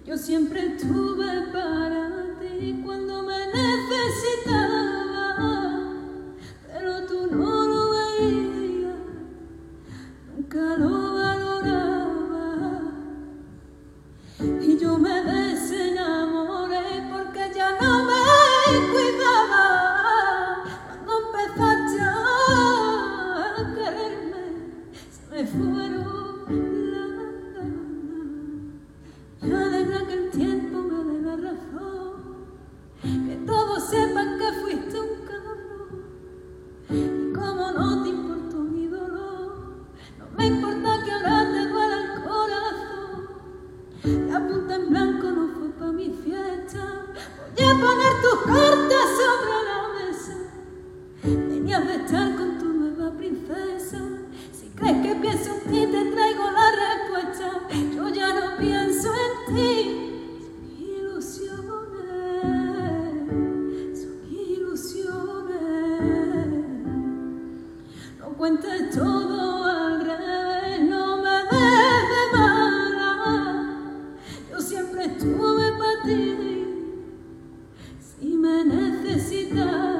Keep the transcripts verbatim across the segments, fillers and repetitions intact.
Yo siempre estuve para ti cuando me necesitaba, pero tú no lo veías, nunca lo valoraba. Y yo me desenamoré porque ya no me cuidaba. Cuando empezaste a quererme, se me fueron las ganas. Ya desde aquel tiempo me dé la razón, que todos sepan que fuiste un cabrón. Y como no te importó mi dolor, no me importa que ahora te duela el corazón. La punta en blanco no fue pa' mi fiesta, voy a poner tus cartas sobre la mesa. Venías de estar con tu nueva princesa. Si crees que pienso en ti, te traigo la respuesta. Yo ya no pienso en ti. Son ilusiones, son ilusiones. No cuentes todo al revés, no me des de mala. Yo siempre estuve para ti, si me necesitabas.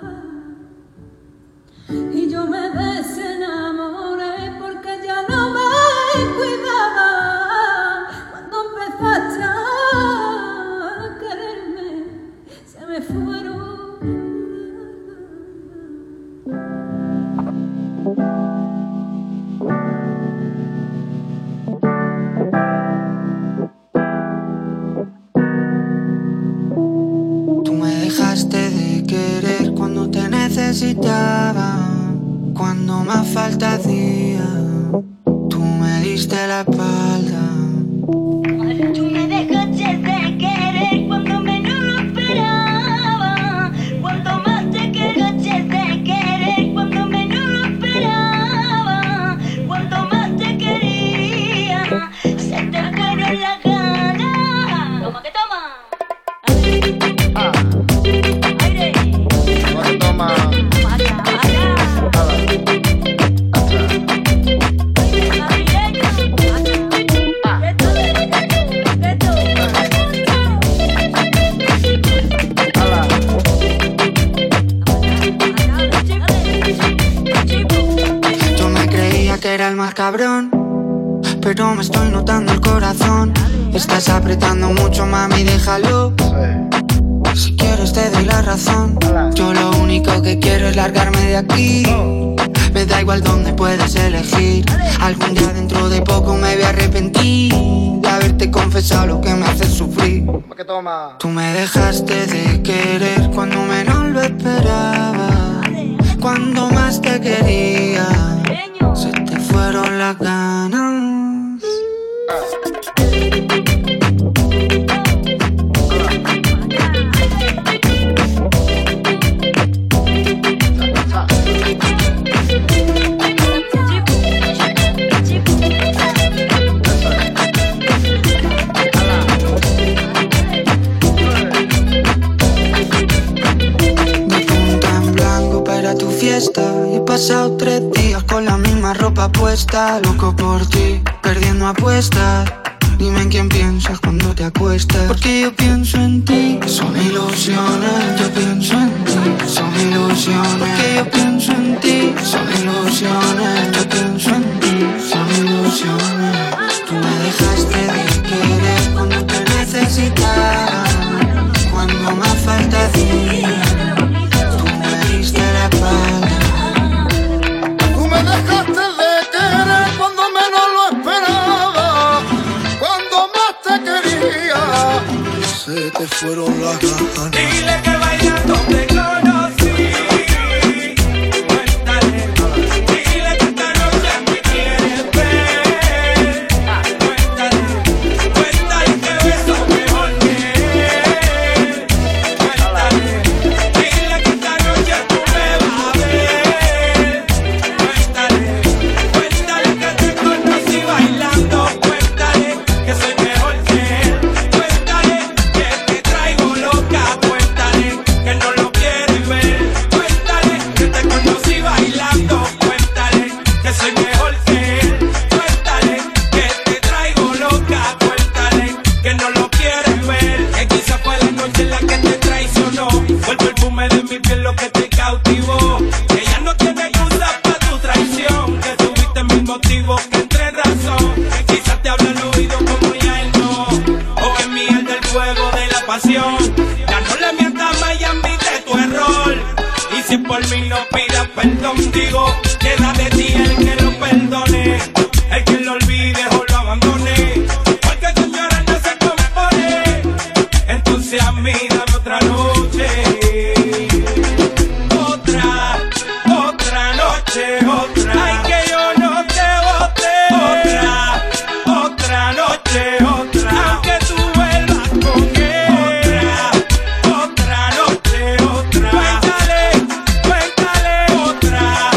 Y yo me desenamoré porque ya no me cuidaba. Cuando empezaste a quererme, se me fueron. Tú me dejaste de querer cuando te necesitaba, cuando más falta hacía, tú me diste la espalda. Tú me dejaste de querer cuando menos lo esperaba, cuando más te dejaste de querer cuando menos lo esperaba, cuando más te quería, se te fueron las ganas. Toma que toma. Ah. Aire. Toma que toma. Yo me creía que era el más cabrón, pero me estoy notando el corazón. Estás apretando mucho, mami, déjalo. Si quieres te doy la razón. Yo lo único que quiero es largarme de aquí. Me da igual dónde puedes elegir. Algún día dentro de poco me voy a arrepentir de haberte confesado lo que me hace sufrir. Toma que toma. Tú me dejaste de querer cuando menos lo esperaba, cuando más te quería, se te fueron las ganas. He pasado tres días con la misma ropa puesta, loco por ti, perdiendo apuestas. Dime en quién piensas cuando te acuestas, porque yo pienso en ti. Son ilusiones, yo pienso en ti. Son ilusiones, porque yo pienso en ti. Son ilusiones, yo pienso en ti. Son ilusiones. Tú me dejaste de querer cuando te necesitaba, cuando más falta hacía, tú me diste la espalda. Me dejaste de querer cuando menos lo esperaba, cuando más te quería, se te fueron las ganas. Dile que bailando te conocí. Cuéntale, dile que esta noche me quieres ver. Cuéntale, cuéntale que beso mejor que él. Cuéntale, dile que esta noche tú me vas a ver. Cuéntale que te conocí bailando, cuéntale que soy mejor que él, cuéntale que te traigo loca, cuéntale pasión. Ya no le mientas más y admite tu error. Y si por mí no pidas perdón, digo, queda de ti el que lo perdone, el que lo olvide o lo abandone, porque tu llorar no se compone. Entonces a mí dame otra noche, otra, otra noche, otra. Ay, que yo no te bote, otra, otra noche, otra. Aunque tú vuelvas con él, otra, otra noche, otra. Cuéntale, cuéntale, otra,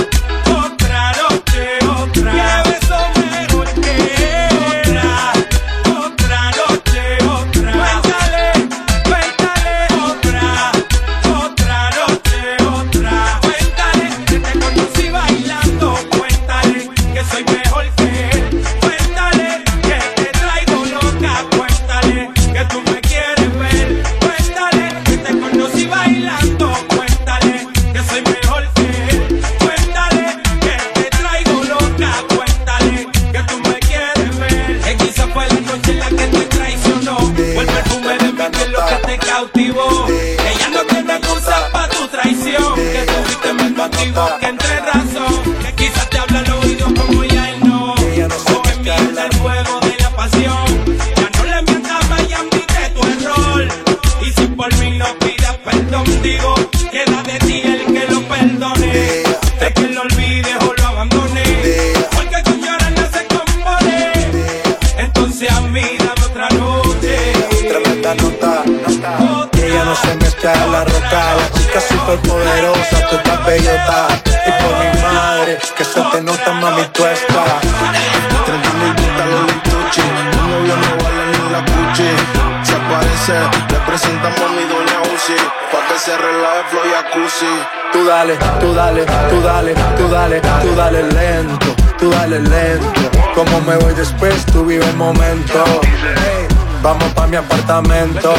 otra noche, otra. Que beso mejor que otra, otra noche, otra. Cuéntale, cuéntale, otra, otra noche, otra. Cuéntale que te conocí bailando, cuéntale que soy mejor que él, cuéntale que te traigo loca, cuéntale que tú me quieres ver, cuéntale que te conocí bailando, cuéntale que soy mejor que él, cuéntale que te traigo loca, cuéntale que tú me quieres ver. Que quizá fue la noche en la que te traicionó, o el perfume de mi piel lo que te cautivó. Ella no tiene excusa pa' tu traición, que tuviste más motivo que entre razón. Que quizás te habla al oído como ya él no, o envidia el fuego de la pasión. Ya no le mientas más y admite tu error. Y si por mí no pidas perdón, digo, queda de ti el que lo perdone, el que lo olvide o lo abandone, porque tu llorar no se compone. Entonces a mí dame otra noche, Tremenda nota, que ella no se mete a la roca. La chica super poderosa, tú estás bellota. Y por mi madre, que se te nota, mami, tú estás. treinta mil putas los lituchi, un novio no vale ni la cuchi. Se aparece, le presentamos a mi doña Uzi, pa' que se relaje flow jacuzzi. Tú dale, tú dale, tú dale, tú dale, tú dale lento, tú dale lento. Como me voy después, tú vive el momento. Hey, vamos pa' mi apartamento.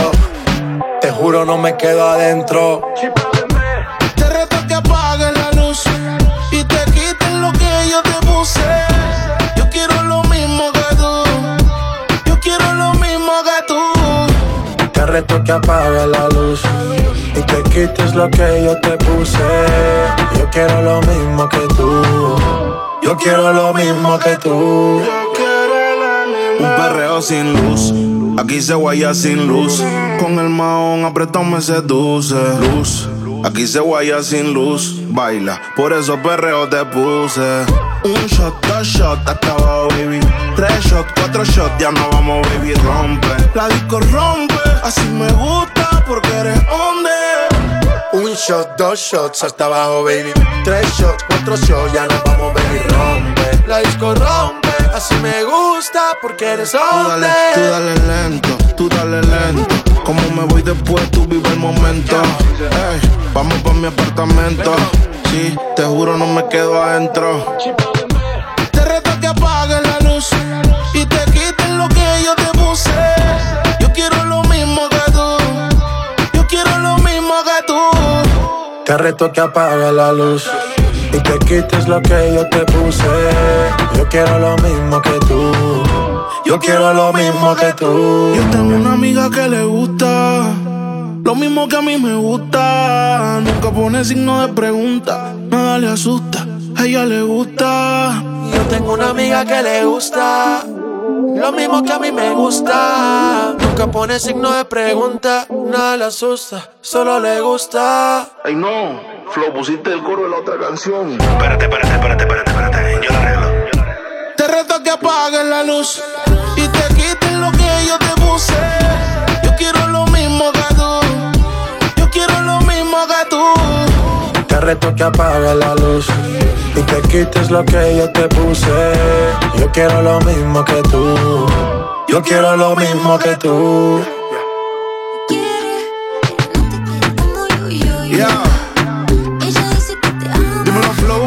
Te juro no me quedo adentro. Te reto que apagues la luz y te quites lo que yo te puse. Yo quiero lo mismo que tú, yo quiero lo mismo que tú. Te reto que apagues la luz y te quites lo que yo te puse. Yo quiero lo mismo que tú, yo quiero lo mismo que tú. Un perreo sin luz, aquí se guaya sin luz. Con el mahón apretado me seduce. Luz, aquí se guaya sin luz. Baila, por eso perreo te puse. Un shot, dos shots, hasta abajo, baby. Tres shots, cuatro shots, ya no vamos, baby, rompe. La disco rompe, así me gusta porque eres hombre. Un shot, dos shots, hasta abajo, baby. Tres shots, cuatro shots, ya nos vamos, baby, rompe. La disco rompe, así me gusta porque eres Tú hombre. dale, tú dale lento, tú dale lento. Como me voy después, tú vive el momento. Ey, vamos pa' mi apartamento. Sí, te juro no me quedo adentro. Te reto que apagues la luz y te quites lo que yo te puse. Yo quiero lo mismo que tú, yo quiero lo mismo que tú. Te reto que apagues la luz y te quites lo que yo te puse. Yo quiero lo mismo que tú, yo quiero lo mismo que tú. Yo tengo una amiga que le gusta lo mismo que a mí me gusta. Nunca pone signo de pregunta, nada le asusta, a ella le gusta. Yo tengo una amiga que le gusta lo mismo que a mí me gusta. Nunca pone signo de pregunta, nada le asusta, solo le gusta. Ay no, Flo, pusiste el coro de la otra canción. Espérate, espérate, espérate, espérate, espérate. Yo lo arreglo. Te reto que apagues la luz y te quites lo que yo te puse. Yo quiero lo mismo que tú, yo quiero lo mismo que tú. Te reto que apagues la luz y te quites lo que yo te puse. Yo quiero lo mismo que tú, yo quiero lo mismo que tú. Yeah. Dímelo, Flow.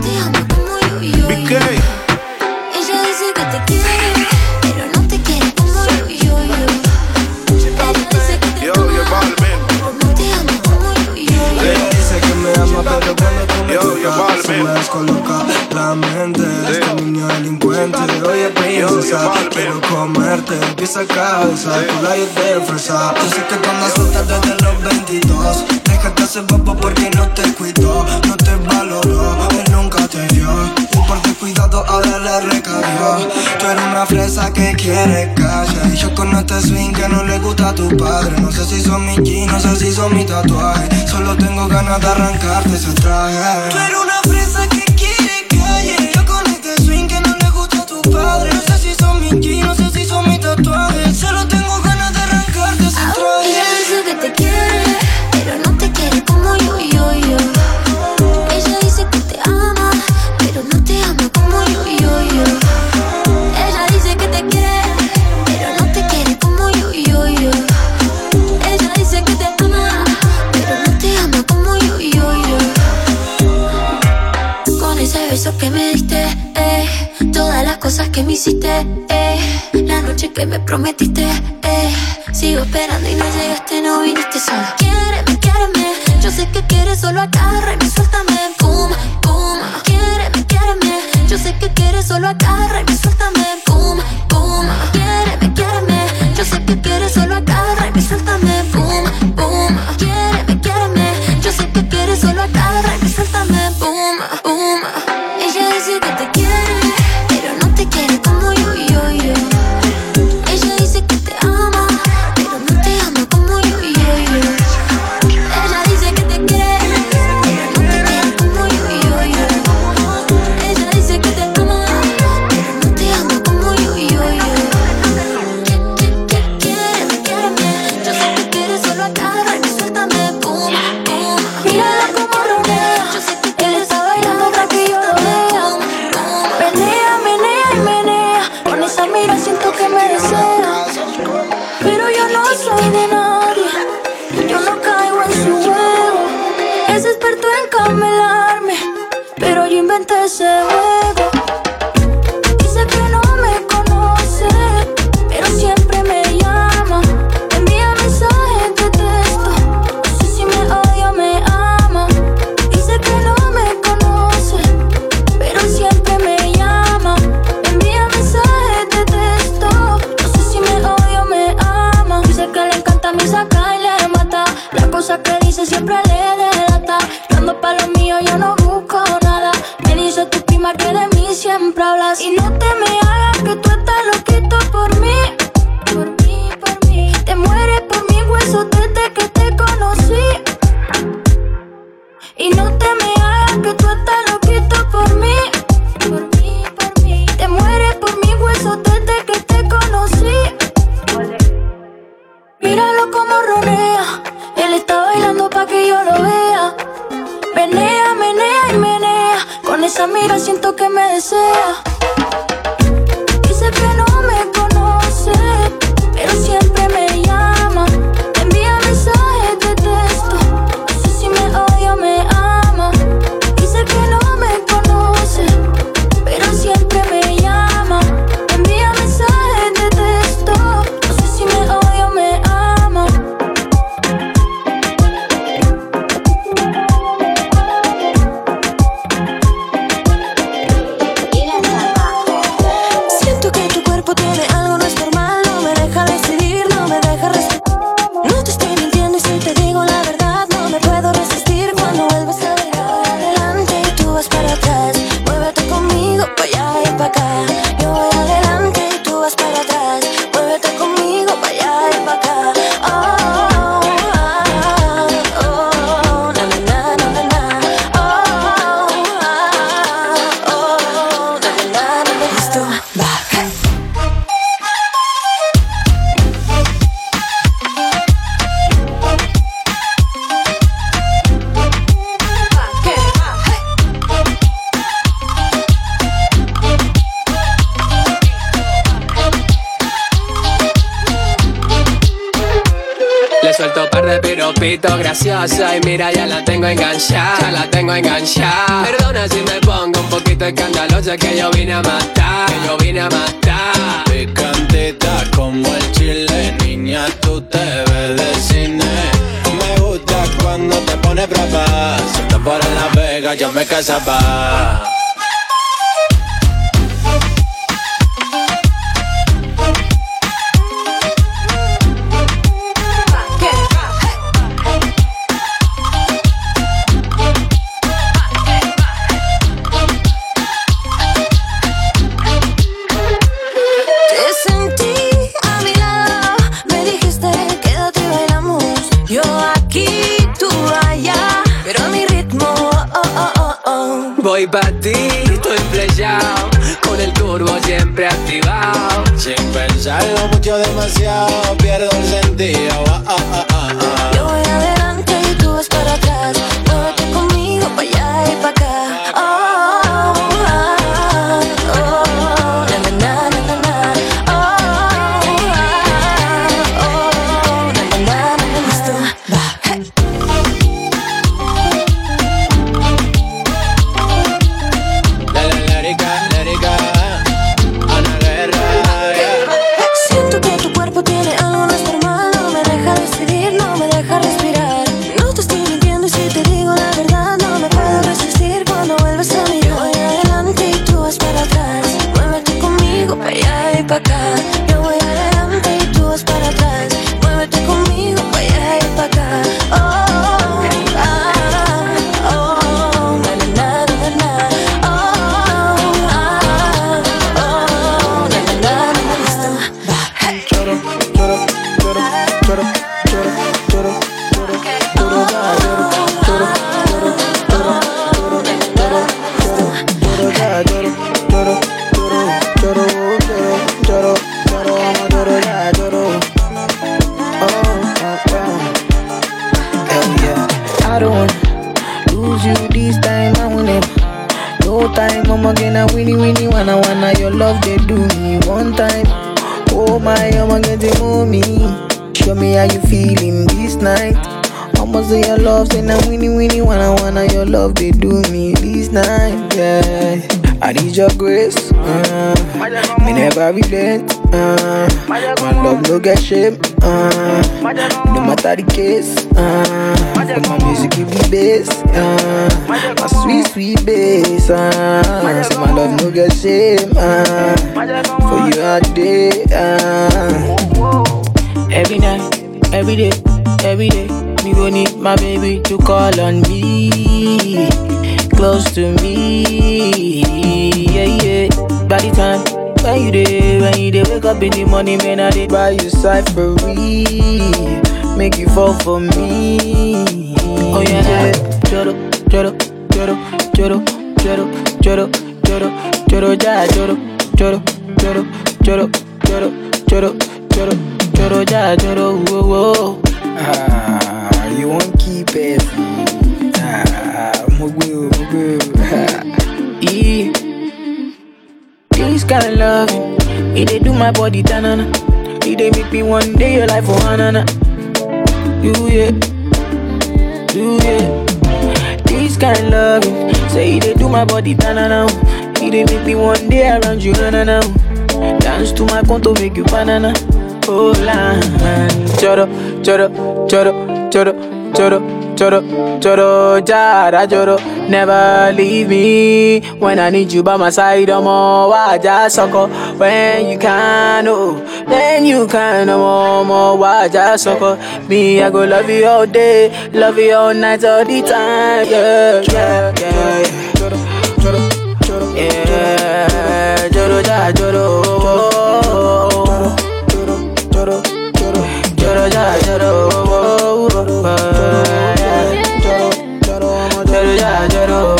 B K. Ella dice que te quiere, pero no te quiere como yo, yo, yo. Ella dice que te Yo, ama, yo, Balvin. no te ama como yo, yo, yo. Ella dice que me ama, pero cuando tú me Yo, yo, tocas se Balvin. me descoloca la mente. Esta niña delincuente, oye Yo, yo, princesa, Balvin. quiero comerte. pies a cabeza, tu labio de fresa. Yo sé que tú andas suelta desde los veintidós. Déjate hacer bobo porque no te cuidó, no te valoró, él nunca te vio. Y por descuidado ahora le recabió. Tú eres una fresa que quiere calle, y yo con este swing que no le gusta a tu padre. No sé si son mis jeans, no sé si son mis tatuajes. Solo tengo ganas de arrancarte ese traje. Tú eres una fresa que quiere calle, yo con este swing que no le gusta a tu padre. No sé si son mis jeans, no sé si son mis tatuajes. Solo tengo ganas de arrancarte ese traje. Ella dice que te quiere, pero no te quiere como yo, yo, yo. Ella dice que te ama, pero no te ama como yo, yo, yo. Ella dice que te quiere, pero no te quiere como yo, yo, yo. Ella dice que te ama, pero no te ama como yo, yo, yo. Con ese beso que me diste, eh, todas las cosas que me hiciste, eh, la noche que me prometiste, eh, sigo esperando y no llegaste, no viniste sola. Quiéreme, quiéreme, yo sé que quieres, solo agárrame, suéltame, pum, pum. Quiéreme, quiéreme, yo sé que quieres, solo agárrame, suéltame, pum, pum. Quiéreme, quiéreme, yo sé que quieres, solo agárrame, suéltame, pum, pum. Quiéreme, quiéreme, yo sé que quieres, solo agárrame, suéltame, pum, pum. Ella dice que te quiere, pero no te quiere como yo, yo, yo. Ella dice que te ama, pero no te ama como yo, yo, yo. Ella dice que te quiere, pero no te quiere como yo, yo, yo. Ella dice que te ama, pero no te ama como yo, yo, yo. Quiéreme, quiéreme, yo sé que quieres, solo agárrame, suéltame, pum, pum. Mírala como ronea, yo sé que él está bailando para que yo lo vea. Menea, menea y menea, con esa mira siento que me desea. Pero yo no soy de nadie, yo no caigo en su juego. Es experto en camelarme, pero yo inventé ese juego. Dice que no me conoce, pero siempre me llama. Envía mensajes de texto, no sé si me odia o me ama. Dice que no me conoce, pero siempre me llama. Envía mensajes de texto, no sé si me odia o me ama. Dice que le encanta mi saca y le mata. La cosa que dice siempre le delata. Yo ando pa' lo mío, yo no busco nada. Me dice tu prima que de mí siempre hablas. Y no te me hagas que tú estás loquito por mí. Por mí, por mí. Te mueres por mi hueso desde que te conocí. Y no te me hagas que tú estás loquito por mí. Por mí, por mí. Te mueres por mi hueso desde que te conocí. Míralo como ronea, él está bailando pa' que yo lo vea. Menea, menea y menea, con esa mira siento que me desea. Dice que no me conoce, pero siempre me llama. Envía mensajes de texto, no sé si me odia o me ama. Dice que no me conoce, pero siempre me llama. Envía mensajes de texto, no sé si me odia o me ama. Siento que tu cuerpo tiene algo no es normal. No me deja decidir, no me deja respetar. No te estoy mintiendo y si te digo la verdad, no me puedo resistir cuando vuelves a mirar adelante y tú vas para atrás. Muévete conmigo, pa' allá y pa' acá. Yo voy adelante y tú vas para atrás. Muévete conmigo, pa' allá y pa' acá. Oh, oh, oh, oh, na, na, na, na, na. Oh, oh, oh, oh, na, na, na, na. Listo, va. Le suelto par de piropitos graciosos y mira ya la tengo enganchada, ya la tengo enganchada. Perdona si me pongo un poquito escandalosa, que yo vine a matar, que yo vine a matar. Picantita como el chile, niña, tú te ves de cine. Me gusta cuando te pones brava, si te pones la Vega yo me casaba. voy pa' ti, estoy flechado, con el turbo siempre activado. Sin pensarlo mucho, demasiado, pierdo el sentido. Ah, ah, ah, ah, ah. Yo voy adelante y tú vas para atrás. Muévete conmigo pa' allá y pa' acá. Oh, oh, oh, oh, na, na, na, na, na. Oh, oh, oh, na, na, na, na. Listo, va. Dale, let it go, let it go. Ana Guerra, yeah. Siento que tu cuerpo tiene algo no es normal. No me deja decidir, no me deja respirar. No te estoy mintiendo y si te digo la verdad, no me puedo resistir cuando vuelves a mirar. Yo voy adelante y tú vas para atrás. Muévete conmigo pa' allá y pa' acá. Yo voy adelante y tú vas para atrás. Muévete conmigo pa' allá y pa' acá. Oh, oh, ah, oh, na, na, na, na, na. Oh, ah, oh, na, na, na, na. Listo, va. Choro, choro, choro, choro, choro, choro, choro, choro, ya, choro, choro, choro, choro, choro, choro, choro, ya, choro, choro, choro, choro, choro, choro, choro, vamos, choro, ya, choro. Oh, oh, oh. Hell yeah. I don't wanna lose you this time, I want it. No time, I'm gonna winnie winnie wanna wanna your love they do me one time. Oh my, I'm getting mommy. Show me how you feeling this night. I'ma say your love, say now winnie winnie wanna wanna your love they do me this night. Yeah, I need your grace. Uh, me never relent. Uh, my love no get shame. Uh, no matter the case. Uh, my music give me bass. Uh, my sweet sweet bass. Uh, say my love no get shame. Uh, for you all day. Uh. Every night, every day, every day, me gon' need my baby to call on me, close to me, yeah, yeah. By the time when you dey, when you dey wake up in the morning, man, I dey buy you cyphery, make you fall for me. Oh yeah, choro, choro, choro, choro, choro, choro, choro, choro, ja, choro, choro, choro, choro, choro, choro, choro, choro, ja, choro, whoa, whoa. Ah, you won't keep it. Ah, mugu, mugu. Yeah. This kind of loving, it dey do my body tanana. It dey make me one day your life for hanana. You yeah, you yeah. This kind of loving, say it dey do my body tanana. It dey make me one day around you hanana. Dance to my conto, make you banana. Oh la, choro, choro, choro, choro, choro, choro, choro, jara, choro. Never leave me when I need you by my side. I'm all waja soko when you can, oh, then you can. I'm all more waja soko. Me, I go love you all day, love you all night, all the time. Yeah, yeah, yeah, yeah. Choro, choro, choro, yeah, choro, ja, choro, choro, choro, choro, choro, ja, choro, choro, yeah, choro,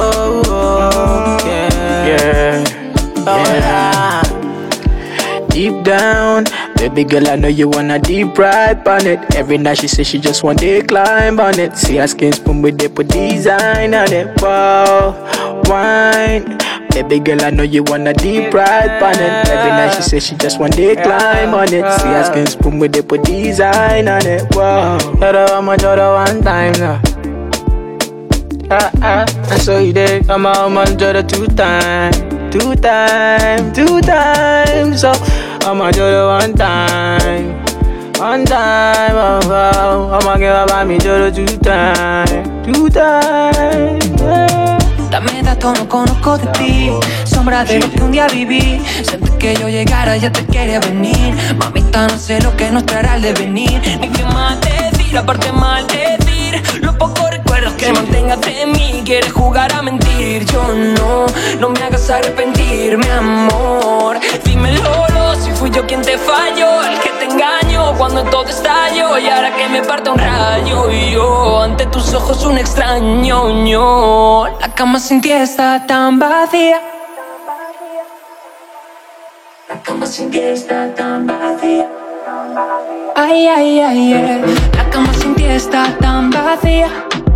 yeah, yeah. Deep down, baby girl, I know you wanna deep ride on it. Every night she says she just want to climb on it. See her skin spoon with they put design on it. Wow, wine. Baby girl, I know you wanna deep ride on it. Every night she says she just want to climb on it. See her skin spoon with they put design on it. Wow, Joro, I'ma Joro one time now. Ah ah, and so you did. I'm a Joro two times, two times, two times. So I'm a Joro one time, one time. Oh, oh. I'm a give up me Joro two times, two times. Yeah. Dame datos, no conozco de ti. Sombra de lo que un día viví. Siempre que yo llegara ya te quería venir. Mamita, no sé lo que nos traerá el devenir. Ni qué mal decir, aparte mal decir. Los pocos recuerdos que mantengas de mí. Quieres jugar a mentir, yo no. No me hagas arrepentir, mi amor. Dímelo, si fui yo quien te falló, el que te engañó cuando todo estalló. Y ahora que que me parta un rayo y yo ante tus ojos un extraño, ño. La cama sin ti está tan vacía. La cama sin ti está tan vacía. Ay, ay, ay, ay. La cama sin ti está tan vacía.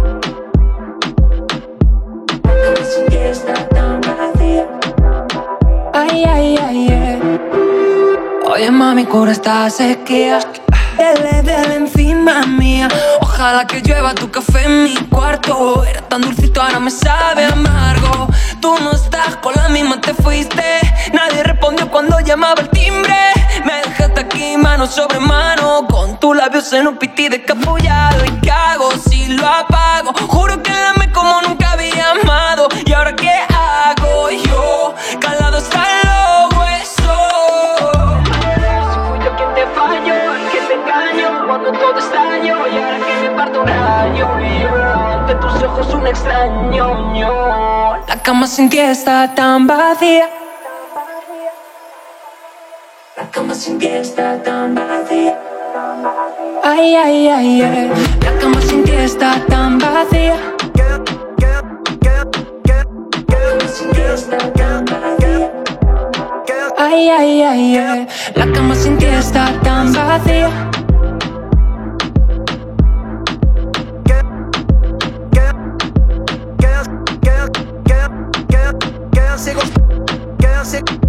La cama sin ti está tan vacía. Ay, ay, ay, ay. Oye, mami, cura esta sequía. Dele, dele encima mía. Ojalá que llueva tu café en mi cuarto. Era tan dulcito, ahora me sabe amargo. Tú no estás, con la misma te fuiste. Nadie respondió cuando llamaba el timbre. Me dejaste aquí mano sobre mano, con tus labios en un piti descapullado. ¿Y qué hago si lo apago? Juro que la amé como nunca había amado. ¿Y ahora qué hago yo? Calado está los huesos. Si fui yo quien te falló, que te engaño cuando todo extraño. Y ahora que me parto un rayo y yo ante tus ojos un extraño, ño. La cama sin ti está tan vacía. La cama sin ti está tan vacía. Ay, ay, ay, ay. La cama sin ti está tan vacía. La cama sin ti está tan vacía. Ay, ay, ay, ay. La cama sin ti está tan vacía. Quedan ciegos,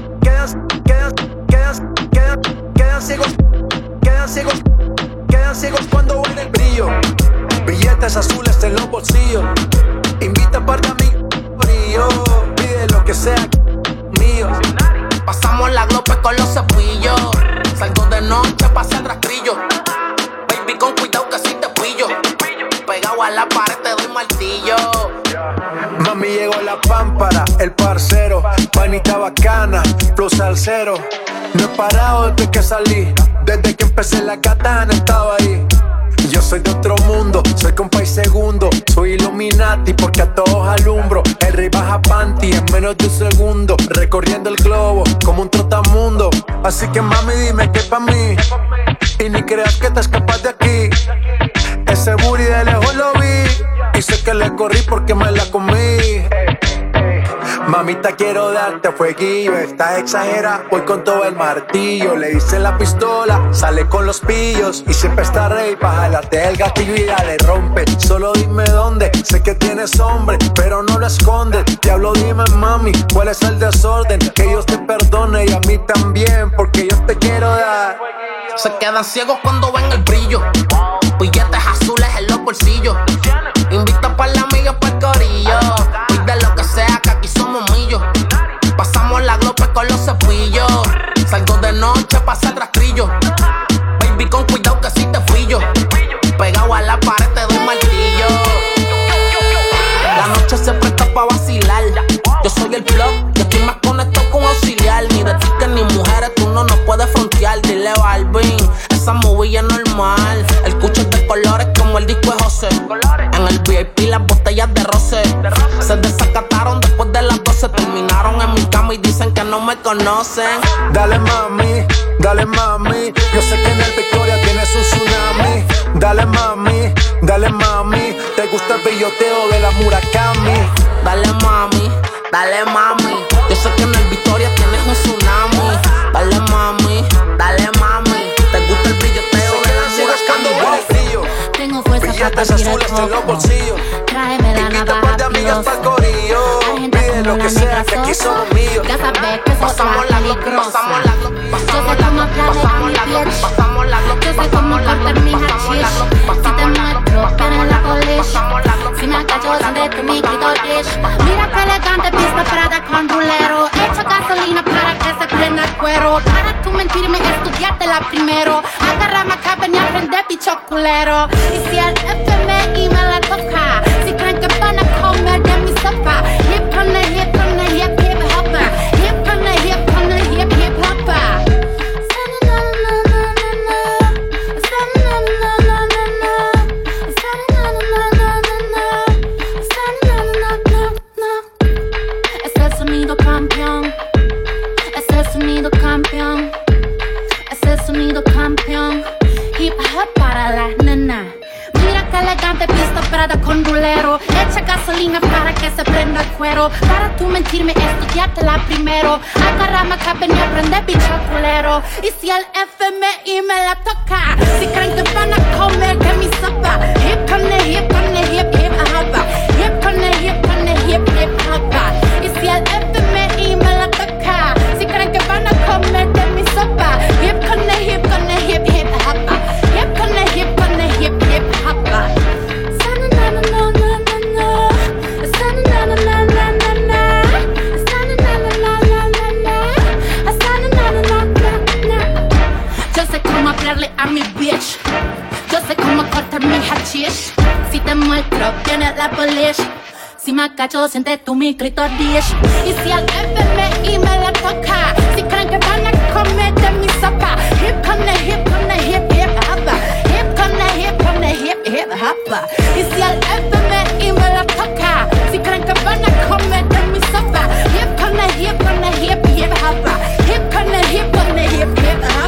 quedan ciegos, quedan ciegos cuando ven el brillo. Billetes azules en los bolsillos. Invita a par de amigos, pide lo que sea mío. Pasamos la glope con los cepillos. Salgo de noche, pasa el rastrillo. Baby, con cuidado que si te pillo. Pegado a la pared te doy martillo. Mami, llegó la pámpara, el parcero. Panita bacana, flow salsero. No he parado desde que salí. Desde que empecé la gata han estado ahí. Yo soy de otro mundo, soy compa y segundo. Soy Illuminati porque a todos alumbro. El rey baja panty en menos de un segundo. Recorriendo el globo como un trotamundo. Así que mami dime que pa' mí. Y ni creas que te escapas de aquí. Ese booty de lejos lo vi. Y sé que le corrí porque me la comí. Mamita, quiero darte fueguillo. Estás exagera, voy con todo el martillo. Le hice la pistola, sale con los pillos. Y siempre está rey pa' jalarte el gatillo y dale rompe. Solo dime dónde, sé que tienes hombre, pero no lo escondes. Diablo, dime mami, cuál es el desorden. Que Dios te perdone y a mí también, porque yo te quiero dar. Se quedan ciegos cuando ven el brillo. Billetes azules en los bolsillos. Invita pa' la amiga pa' el corillo. Pide lo que sea que aquí somos millos. Pasamos la glope con los cepillos. Salgo de noche, pasa el rastrillo. Baby, con cuidado que si te pillo. Pegado a la pared te doy martillo. La noche se presta pa' vacilar. Yo soy el plug, yo estoy más conectado con auxiliar. Ni de tickets ni mujeres, tú no nos puedes frontear. Dile Balvin, esa movie es normal. El cucho es de colores como el disco de José. En el V I P las botellas de roce se desacataron después de las doce. Terminaron en mi cama y dicen que no me conocen. Dale mami, dale mami. Yo sé que en el Victoria tienes un tsunami. Dale mami, dale mami. Te gusta el belloteo de la Murakami. Dale mami, dale mami. Yo sé que en el Victoria tienes un tsunami. Dale mami, dale mami. Te gusta el brilloteo de la Murakami. Tengo fuerza para Billetes partir el azules en los coco. bolsillos. Tráeme la Invita navaja par de amigas pa'l corillo. Pide lo que sea que aquí somos míos. Ya sabes que sos Pasamos la glope, peligrosa. pasamos la glope, Yo sé pasamos la cómo glope, planear pasamos mi la glope, bitch. pasamos la glope, Yo sé cómo pasamos la cortar glope, mi pasamos la hashish. glope, Si te pasamos la muestro, glope, pero en la pasamos polish. la glope, Si me cacho de mi clitoris. Mira que elegante pista Prada con rulero. Echa gasolina para que se prenda el cuero. Para tú mentirme, estudiártela primero. Agarrame acá, ven y aprende, bicho culero. Y si el F M I me la toca, si creen que van a comer de mi sopa. Hip on the hip on the hip hip hopper. Hip on the hip on the hip hip hopper. Es el sonido campeón. Es el sonido campeón. Es el sonido campeón. hip hop para las nenas. Mira que elegante pista Prada con rulero. Echa gasolina para que se prenda el cuero. Para tú mentirme, estudiártela primero. Agarrame acá, y aprende bicho culero. Y si el F M I me la toca, si creen que van a comer de mi sopa. Hip con el hip con el hip hip hop. Hip con el hip con el hip hip hop. Y si el F M I me la toca, si creen que van a comer de mi sopa. Hip con el hip con el hip hip hop. Hip con el hip con el hip hip hop. Yo sé cómo hablarle a mi bitch. Yo sé cómo cortar mi hashish. Si te muestro, viene la polish. Si me cacho, siente tu mi clitoris. Y si al F M I me la toca, si creen que van a comer de mi sopa. Hip con el hip con el hip hip hop. Hip con el hip con el hip hip hop. Y si al F M I me la toca, si creen que van a comer de mi sopa. Hip con el hip con el hip hip hop. Hip con el hip con el hip hip hop.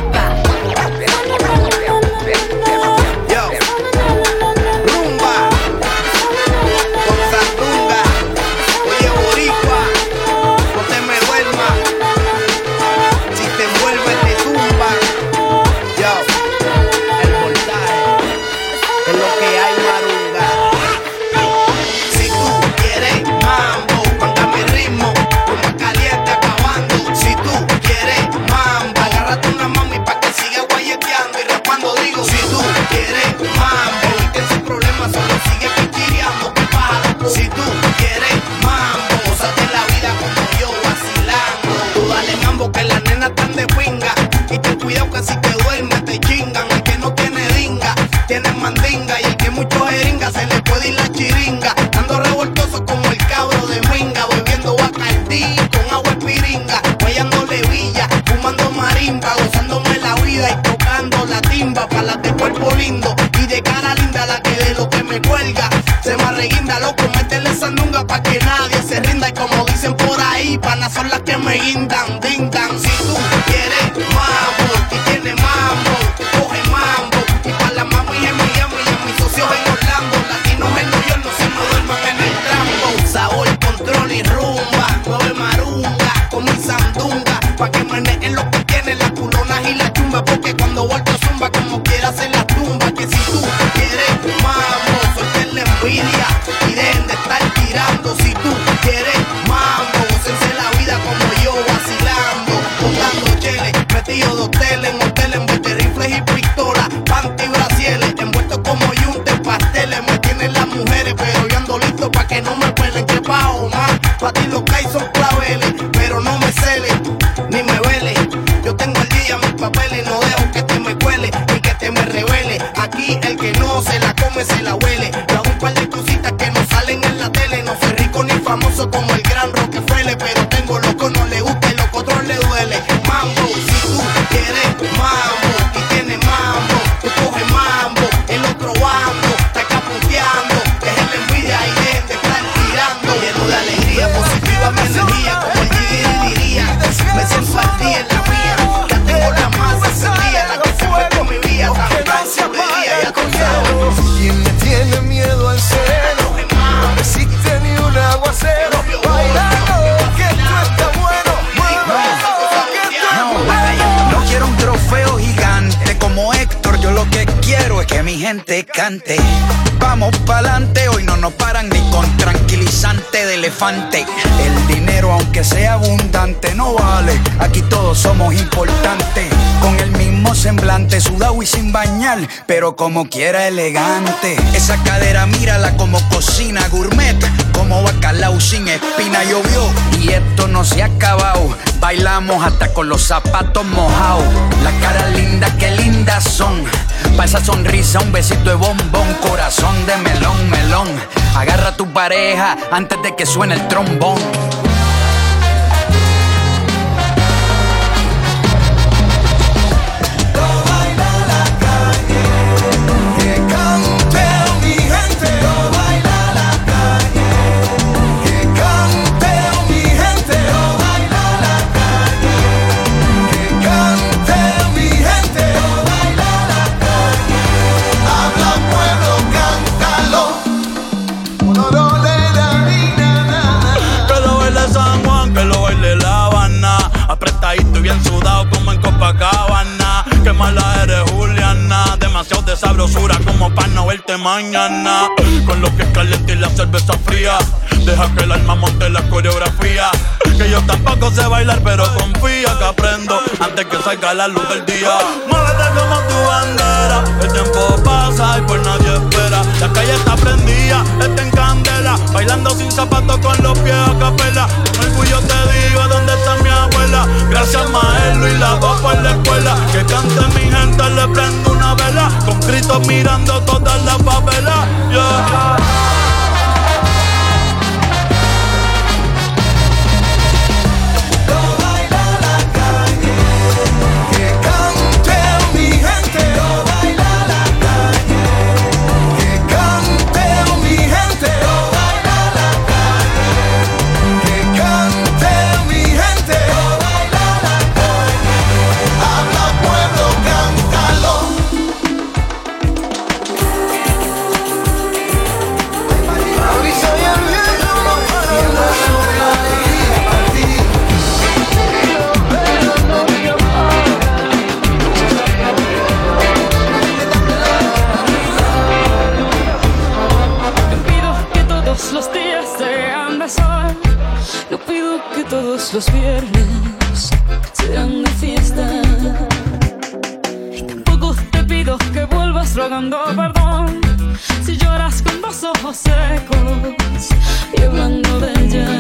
Son las que me guindan, dindan. Si tú quieres mambo y tienes mambo, coge mambo. Y para la mami en Miami y a mis socios en Orlando, latinos en New York no se me duerman en el trambo. Sabor, control y rumba, nueve marunga con mi sandunga, pa' que meneen lo que tienen las culonas y la chumba, porque cuando vuelto zumba como quiera hacer la tumba. Que si tú quieres mambo, suelten la envidia y dejen de estar tirando. Si tú quieres mambo, gócense la vida como yo vacilando, buscando cheles, metido de hoteles en hoteles, en vez de rifles y pistolas, panty y brasieles, envuelto como yunte, pasteles, me tienen las mujeres, pero yo ando listo pa' que no me pelen, que pa' Omar, pa' ti los que hay son claveles, pero no me celes, ni me vele, yo tengo al día mis papeles, no dejo que te me cuele, ni que te me revele, aquí el que no se la come se la huele, yo hago un par de cositas que no salen en la tele, no soy rico ni famoso como el gran Rockefeller, pero tengo lo que no le gusta y lo que otro le duele. Mambo, si tú quieres mambo y tienes mambo, tú coges mambo, el otro bando está caputeando, dejen la envidia y dejen de estar tirando. Lleno de alegría, positiva mi energía, como el Gigi diría, me siento al día en la mía, ya tengo la masa encendida, la que se fue con mi vida, tan sabiduría, ya tú sabes. ¿Quién me tiene miedo al cielo? No resiste ni un aguacero. Bailando, que esto está bueno. No quiero un trofeo gigante como Héctor, yo lo que quiero es que mi gente cante. Vamos pa'lante, hoy no nos paran ni con tranquilizante de elefante. El dinero aunque sea abundante no vale, aquí todos somos importantes. Con el mismo semblante, sudado y sin bañar, pero como quiera elegante. Esa cadera mírala como cocina gourmet, como bacalao sin espina llovió. Y esto no se ha acabado, bailamos hasta con los zapatos mojados. Las caras lindas, qué lindas son, pa' esa sonrisa un besito de bombón. Corazón de melón, melón, agarra a tu pareja antes de que suene el trombón. mañana. Con lo que es caliente y la cerveza fría. Deja que el alma monte la coreografía. Que yo tampoco sé bailar, pero confía que aprendo antes que salga la luz del día. Muévete como tu bandera. El tiempo pasa y por nadie espera. La calle está prendida, está en candela. Bailando sin zapatos con los pies a capela. Con orgullo te digo dónde está mi abuela. Gracias Maelo y la voz por la escuela. Que cante mi gente, le prendo una vela. Con Cristo mirando todas las papelas. Yeah. Los viernes sean de fiesta. Y tampoco te pido que vuelvas rogando perdón si lloras con los ojos secos y hablando de ella.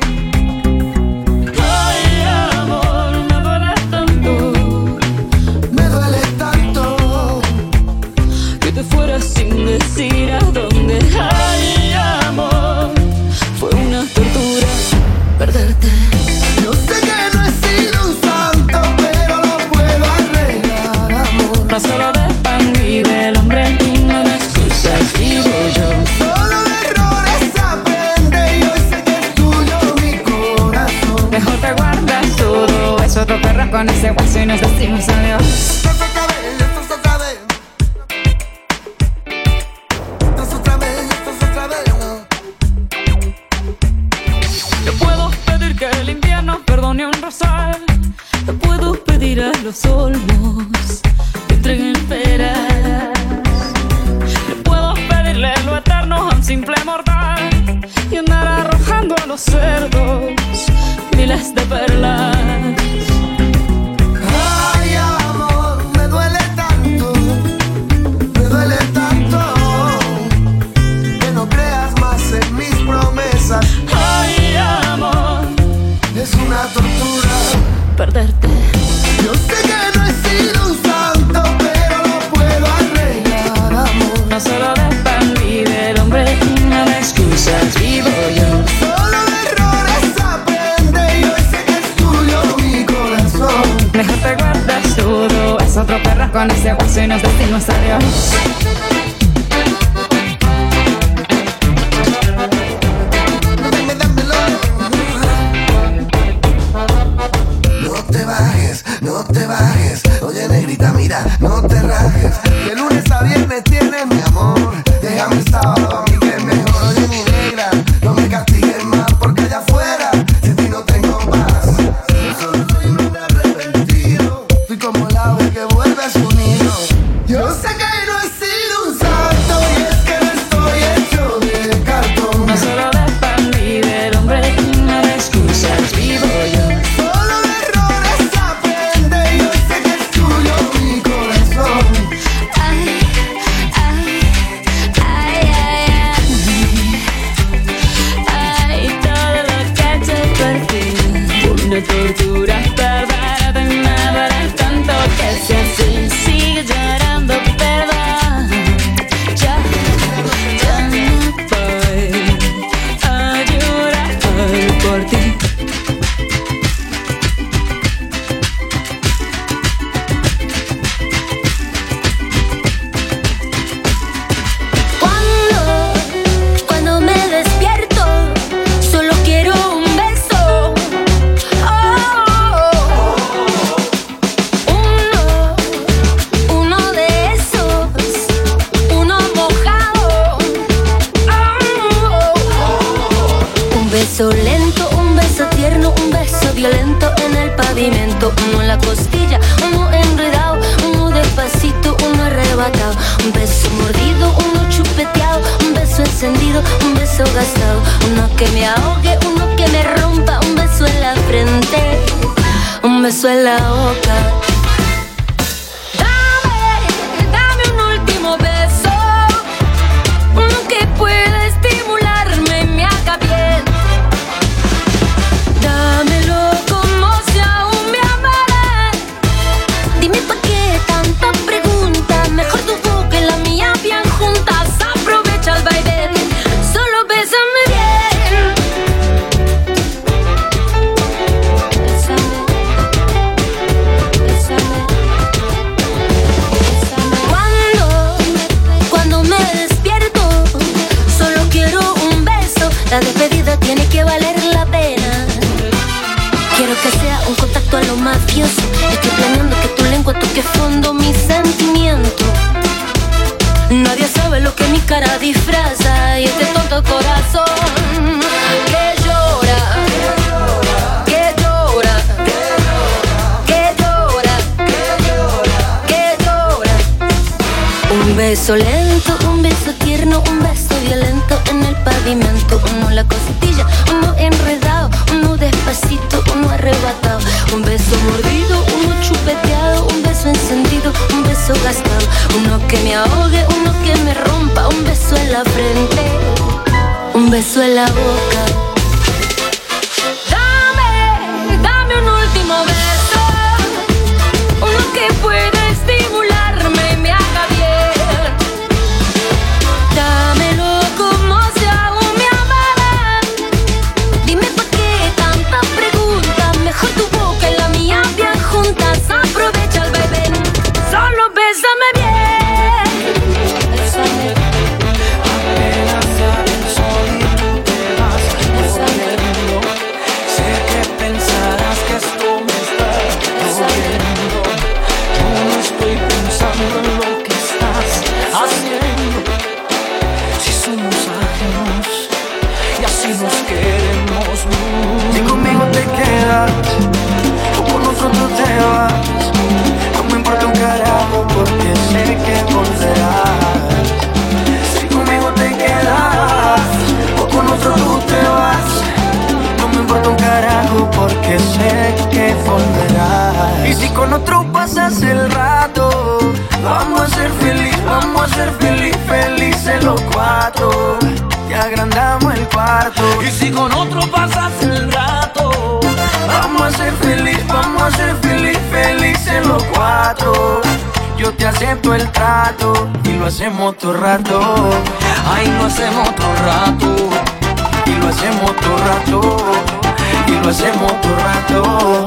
Ay, amor, me duele tanto, me duele tanto que te fueras sin decir a dónde. Ay, amor, fue una tortura perderte. Yo sé que no he sido un santo, pero lo puedo arreglar, amor. No solo de pan vive el hombre y no de excusas vivo yo. Solo de errores aprende y hoy sé que es tuyo mi corazón. Mejor te guardas todo, es otro perro con ese hueso y nos decimos adiós. Esto es otra vez, esto es otra vez. Esto es otra vez, esto es otra vez, no. Te puedo pedir que el invierno perdone un rosal. Te puedo pedir a los olmos que entreguen peras. Te puedo pedirle lo eterno a un simple mortal y andar arrojando a los cerdos miles de perlas. Ay, amor, me duele tanto, me duele tanto que no creas más en mis promesas. Ay, amor, es una tortura perderte. Yo sé que no he sido un santo, pero lo puedo arreglar, amor. No solo de pan vive el hombre y no de excusas vivo yo. Solo de errores aprende y hoy sé que es tuyo mi corazón. Mejor te guardas todo, es otro perro con ese hueso y nos decimos adiós. No te bajes, no te bajes. Oye, negrita, mira, no te rajes. De lunes a viernes tienes mi amor. Déjame el sábado a mí que es mejor. Oye, mi negra, no me castigues más porque allá afuera sin ti no tengo paz. Yo solo soy un arrepentido. Fui como el ave que vuelve a su nido. Yo sé que no he sido un santo y es que no estoy hecho de cartón. No solo de pan vive el hombre y no de excusas vivo yo. Solo de errores aprende y hoy sé que es tuyo mi corazón. Ay, arrebatado. Un beso mordido, uno chupeteado, un beso encendido, un beso gastado. Uno que me ahogue, uno que me rompa, un beso en la frente, un beso en la boca. Dame, dame un último beso, uno que pueda estimularme y me haga bien. Dámelo como si aún me amarás. Dime pa' qué tanta pregunta, mejor tu boca y la mía bien juntas. Aprovecha el baile, solo bésame bien. Bésame, bésame, bésame. Cuando, cuando me despierto, solo quiero un beso. La despedida tiene que valer la pena. Quiero que sea un contacto a lo mafioso. Estoy planeando que tu lengua toque fondo mi sentimiento. Nadie sabe lo que mi cara disfraza y este tonto corazón que llora, que llora, que llora, que llora. Un beso lento, un beso tierno, un beso violento en el pavimento. Uno la costilla, uno enredado, uno despacito, uno arrebatado. Un beso mordido, uno chupeteado, un beso encendido, un beso gastado. Uno que me ahogue, uno que me rompa, un beso en la frente, un beso en la boca. Dame, dame un último beso, uno que pueda estimularme y me haga bien. Dámelo como si aún me amarás. Dime pa' qué tanta pregunta, mejor tu boca y la mía bien juntas. Aprovecha el bebé, solo bésame bien. Bésame. Apenas sale el sol y tú te vas corriendo. Sé que pensarás que esto me está doliendo. Yo no estoy pensando en lo que estás haciendo. Si somos ajenos y así nos queremos mucho. Si conmigo te quedas o con otro tú te vas, no me importa un carajo porque sé que volverás. Si conmigo te quedas o con otro tú te vas, no me importa un carajo porque sé que volverás. Y si con otro pasas el rato, vamos a ser feliz, vamos a ser feliz, felices los cuatro. Te agrandamos el cuarto. Y si con otro pasas el rato, vamos a ser feliz, vamos a ser feliz, felices los cuatro. Yo te acepto el trato y lo hacemos todo rato. ay, lo hacemos otro rato. Y lo hacemos todo rato. Y lo hacemos todo rato.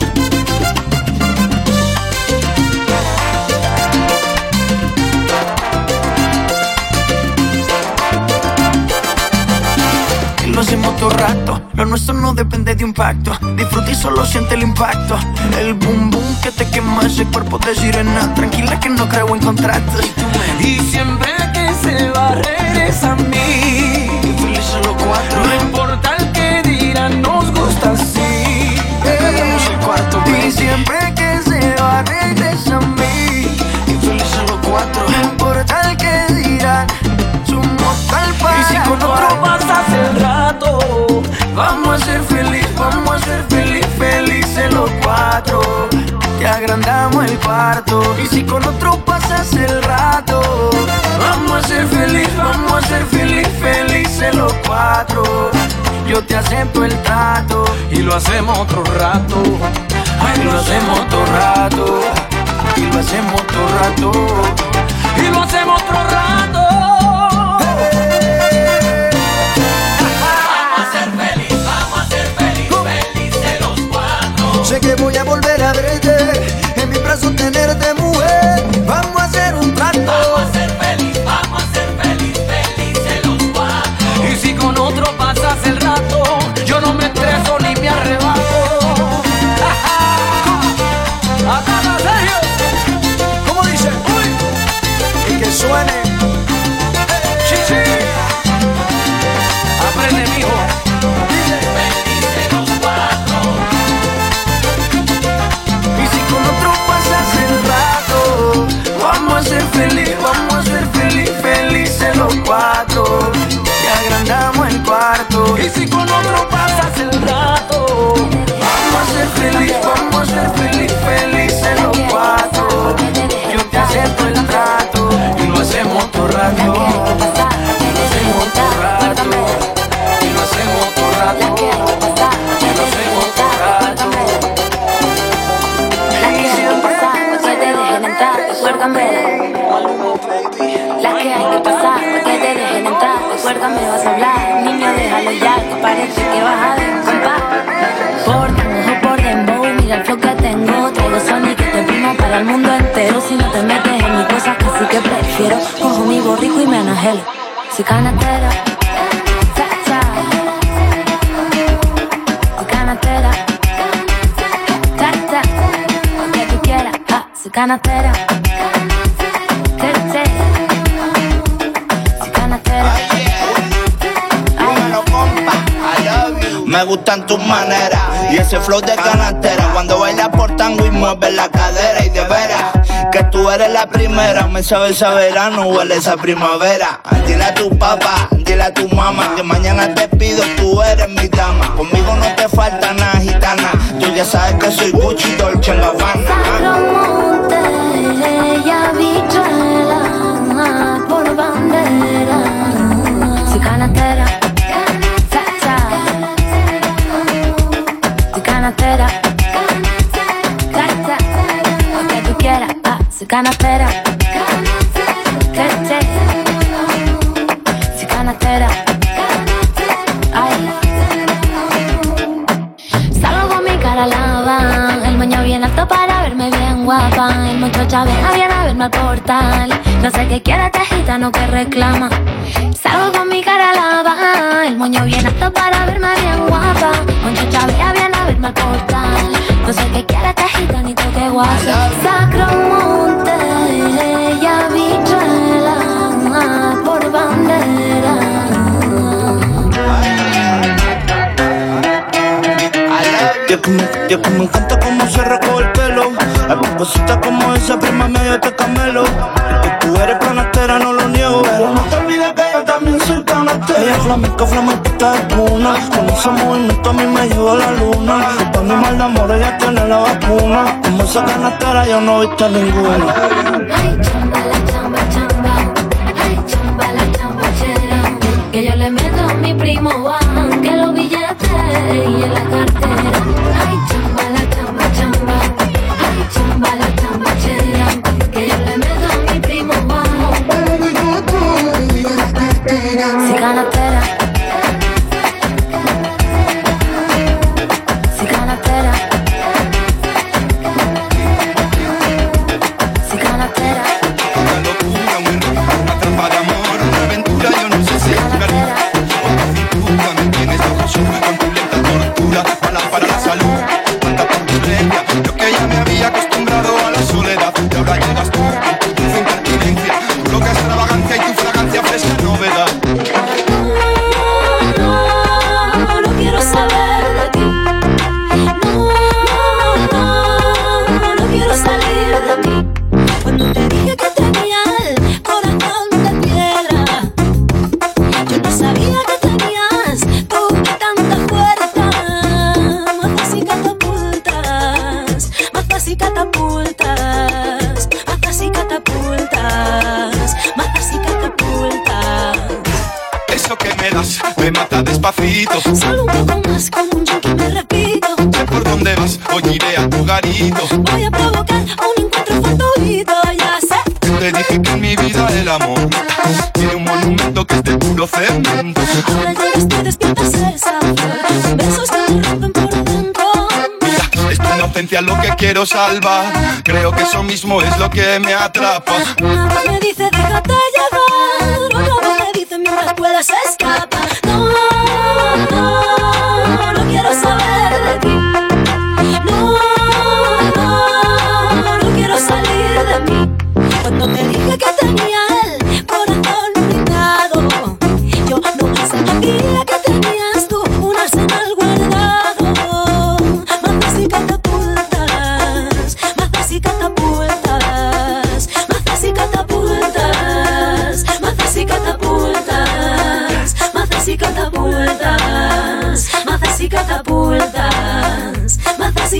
Y lo hacemos todo rato. Lo nuestro no depende de un pacto. Disfruta y solo siente el impacto. El boom boom que te quema ese cuerpo de sirena. Tranquila que no creo en contratos. Y siempre que se va regresa a mí. Felices los cuatro. No importa el que dirán, nos gusta así. Hagamos el cuarto, baby. Y siempre que se va regresa a mí. Y felices los cuatro. No importa el que dirán, somos tal para. Y si con otro pasas el rato, vamos a ser feliz, vamos a ser feliz, felices los cuatro. Te agrandamos el cuarto. Y si con otro pasas el rato, vamos a ser feliz, vamos a ser feliz, felices los cuatro. Yo te acepto el trato y lo hacemos otro rato. ay, lo hacemos todo rato. Y lo hacemos todo rato. Y lo hacemos otro rato. Sé que voy a volver a verte, en mi brazo tenerte, mujer. Vamos a hacer un trato. Vamos a ser feliz, vamos a ser feliz, felices los cuatro. Y si con otro pasas el rato, yo no me estreso ni me arrebato. Acá, Sergio, ¿cómo dice? Uy. feliz, vamos a ser feliz, felices los cuatro. Y agrandamos el cuarto. Y si con otro pasas el rato, vamos a ser feliz, vamos a ser feliz, felices los cuatro. Yo te acepto el trato y lo hacemos todo rato. Y lo hacemos todo rato. Y lo hacemos todo rato. Y lo hacemos todo rato. Y siempre que te dejen entrar, recuérdame. Las que hay que pasar, que te dejen entrar, recuérdame, vas a hablar. Niño, déjalo ya, que parece que vas a descompar. Por debajo, por dembow, mira el flow que tengo. Traigo Sony que te primo para el mundo entero. Si no te metes en mis cosas, casi que prefiero. Cojo mi borrico y me anajelo. Soy canatera, cha, cha. Soy canatera, cha, cha. Lo que tú quieras, ah, soy canatera. Me gustan tus maneras y ese flow de canastera. Cuando bailas por tango y mueves la cadera. Y de veras que tú eres la primera. Me sabe ese verano, huele esa primavera. Dile a tu papá, dile a tu mamá que mañana te pido, tú eres mi dama. Conmigo no te falta nada, gitana. Tú ya sabes que soy Gucci, Dolce en Gabbana. Sacromonte, ella bichuela por bandera. Soy canastera. Canastera, lo que tú quieras, ah, soy canastera, soy canastera, ay. Salgo con mi cara lava, el moño bien alto para verme bien guapa. El muchacho viene, viene a verme al portal, no sé qué quiere este gitano que reclama. Salgo con mi cara lava, el moño bien alto para verme bien guapa. Muchacha viene, viene a verme al portal, no sé qué quiere este gitanito que guasa. Sacromonte, ella bichuela por bandera. Dios que, me, Dios que me encanta cómo se recoge el pelo. Hay cositas como esa, prima medio te camelo. Que tú eres canastera, no lo niego. Pero no te olvides que yo también soy canastera. Ella es flamenca, flamenquita de cuna. Con ese movimiento a mí me lleva la luna. Y pa' mi mal de amor ella tiene la vacuna. Como esa canastera yo no he visto ninguna. Ay, chamba, la chamba, chamba. Ay, chamba, la chambachera. Que yo le meto a mi primo Juan, que los billetes y en la cartera. Ay, chamba, la chamba, chamba. Ay, chamba, la chambachera. Que yo le meto a mi primo Juan. Si canastera. Si canastera. Si canastera. Una locura, muy rica, una trampa de amor, una aventura, yo no sé si es una otra cintura, me tienes bajo azúcar con tu lenta tortura, mala para la salud, cuánta turbulencia, yo que ya me había acostumbrado a la soledad, y ahora llegas tú con tu dulce impertinencia, tu loca extravagancia y tu fragancia fresca novedad. No, no, no quiero saber de ti. No, no, no quiero salir de ti. Cuando te dije que tenía el corazón de piedra, yo no sabía que tenías tú tanta fuerza. Más fácil catapultas, más fácil catapultas, más fácil catapultas, más fácil catapultas. Eso que me das me mata despacito. Solo un poco más, como un yo que me repito. Sé por dónde vas, hoy iré a tu garito. Voy a provocar un encuentro fortuito, ya sé. Te dije que en mi vida el amor tiene un monumento que es de puro cemento. Ahora llegas, te despiertas esa flor, besos que me rompen por dentro. Mira, es tu inocencia lo que quiero salvar. Creo que eso mismo es lo que me atrapa. Una voz me dice déjate llevar, otra voz me dice mientras puedas escapa. No, no, no quiero saber de ti. No, no, no quiero salir de mí. Cuando te dije que tenía el corazón blindado, yo no sabía que tenías tú un arsenal guardado. Más fácil catapultas, más fácil catapultas, más fácil catapultas.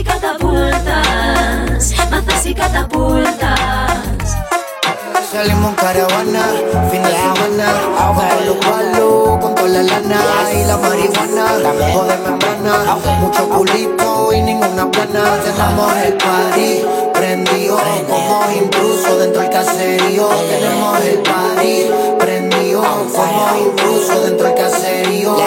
catapultas, mazas y catapultas. Salimos en caravana, fin de semana, con los palos, con toda la lana y la marihuana, joderme en plana, mucho culito y ninguna plana. Tenemos el party prendido, como intruso dentro del caserío. Tenemos el party prendido, como intruso dentro del caserío.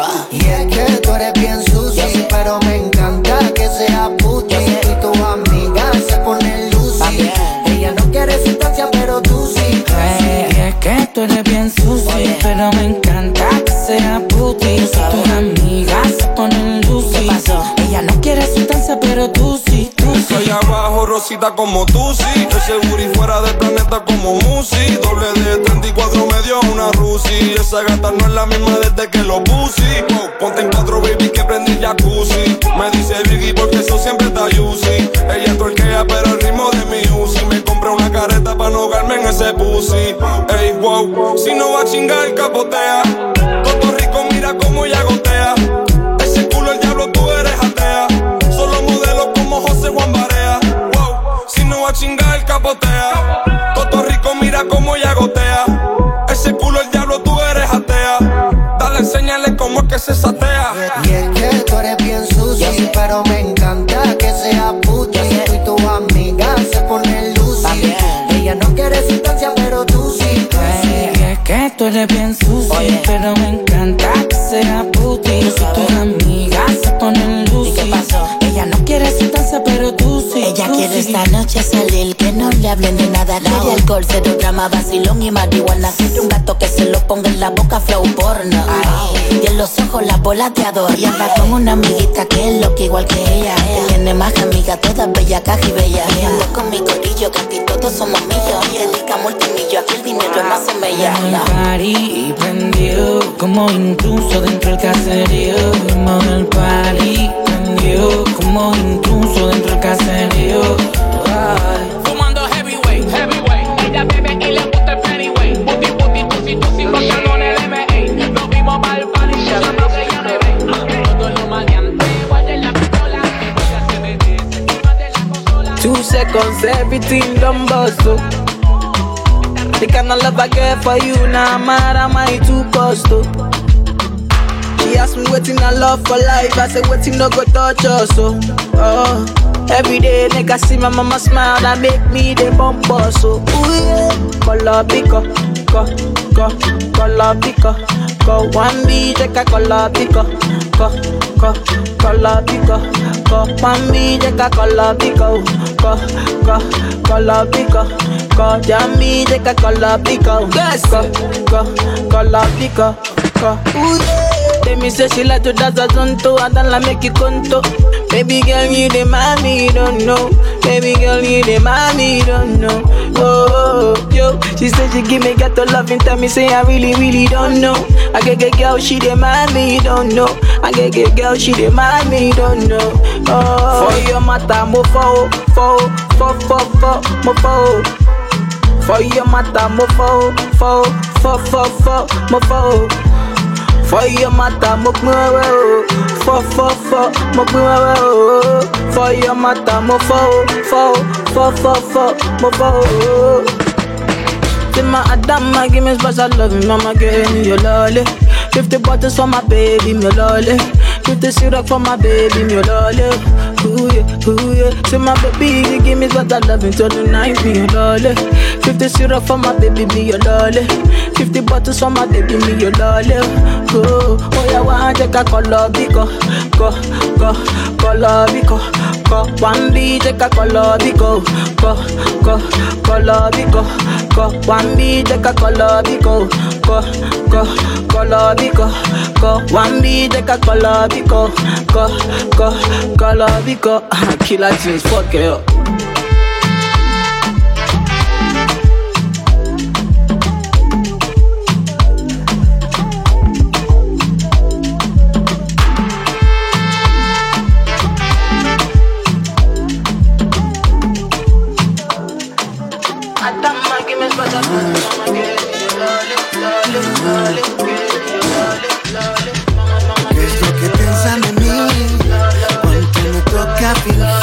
Y es que tú eres bien sushi, pero me encanta que seas puti. Y tus amigas se ponen lucy. Ella no quiere sustancia, pero tú sí. Y es que tú eres bien sucio, pero me encanta que sea puti. Si tus amigas se ponen lucy. Ella no quiere sustancia, pero tú sí, tú sí. Soy abajo, rosita como tú sí. Ese booty fuera del planeta como Musi. Doble de treinta y cuatro medio una Rusi. Esa gata no es la misma desde que lo puse. Oh, ponte en cuatro, baby, que prendí el jacuzzi. Me dice Biggie porque eso siempre está juicy. Ella torquea, pero el ritmo de mi Uzi. Me compré una careta pa' no ahogarme en ese pussy. Ey, wow, si no va a chingar, capotea. Todo rico, mira cómo ella gotea. Ese culo el diablo, tú eres atea. Solo modelos como José Juan Barea. Wow, si no va a chingar, capotea. Todo rico, mira cómo ella gotea. Ese culo el diablo, tú eres atea. Dale, enséñale cómo es que se satea. Y es que tú eres bien sushi, pero me encanta que sea puti. Y tus amigas se ponen lucy. Ella no quiere sustancia, pero tú sí, tú sí. Y es que tú eres bien sucio, pero me encanta que sea puti. Si tus amigas se ponen lucy. ¿Qué pasó? Ella no quiere sustancia, pero tú sí. Ella tú quiere sí. esta noche salir, que no le hablen de nada. Quiere alcohol, cero drama, vacilón y marihuana. Quiere un gato que se lo ponga en la boca, flow porno. Ay, y en los ojos las bolas de adorno. Y anda con una amiguita que es loca igual que ella. Que tiene más amigas, todas bellas, caja y bella. Y ando con mi corillo, que aquí todos somos millos. Y dedica multimillo, aquí el dinero no se mella. El party prendió, como intruso dentro del caserío. Como el party prendió, como intruso dentro del caserío. Ay. Fumando heavyweight, heavyweight. Ella bebe y le gusta el Pennyweight. Puti, puti, puti, puti, pantalones M A. Nos vimos para el party, yo no que ya me ve. Todos los maleantes, guarden la pistola. Ella se mete, se quema de la consola. Two seconds, everything done bust, oh. The kind of love I get for you, now I'm mad, am I too cost, oh. She asked me waiting I love for life, I said waiting no go touch us, oh. Oh. Every day, nigga see my mama smile, that make me the bump us, oh. Ooh yeah. Color pico, go, go, color pico, go. One B, take a color pico, go, go, color pico, go. One B, take a color pico, go, go, color pico, go. Jammy, take a color pico, go, go, color pico, go. Ooh yeah. They me say she like to dance a zonto, I don't like make you conto. Baby girl, you the mommy, you don't know. Baby girl, you the mommy, you don't know. Oh, oh, yo, she said she give me ghetto love and tell me say I really, really don't know. I get get girl, she the mommy, you don't know. I get get girl, she the mommy, you don't know. Oh, for your matter, mo fo, fo, fo, fo, fo, mo fo. For your matter, mo fo, fo, fo, fo, fo, mo fo. For your matter, mo gbin wewe o. Fo fo fo, mo gbin wewe o. For your matter, mo fo fo fo fo fo, mo fo o. Say my Adama, give me special love, mama give me your lolly. Fifty bottles for my baby, me lolly. Fifty syrup for my baby, me lolly. Ooh yeah, ooh yeah. Say my baby, you give me special love until the night, me your lolly. Fifty syrup for my baby, me your lolly. Fifty bottles for my baby, me your lolly. Oh, oh yeah, one take a color biko, go, go, color biko, go. One B take a color biko, go, go, color biko, go. One B take a color biko, go, go, color biko, go. One B take a color biko, go, go, color biko. Killer jeans, fuck it up. ¿Qué es lo que piensan de mí? Cuando me toca fingir.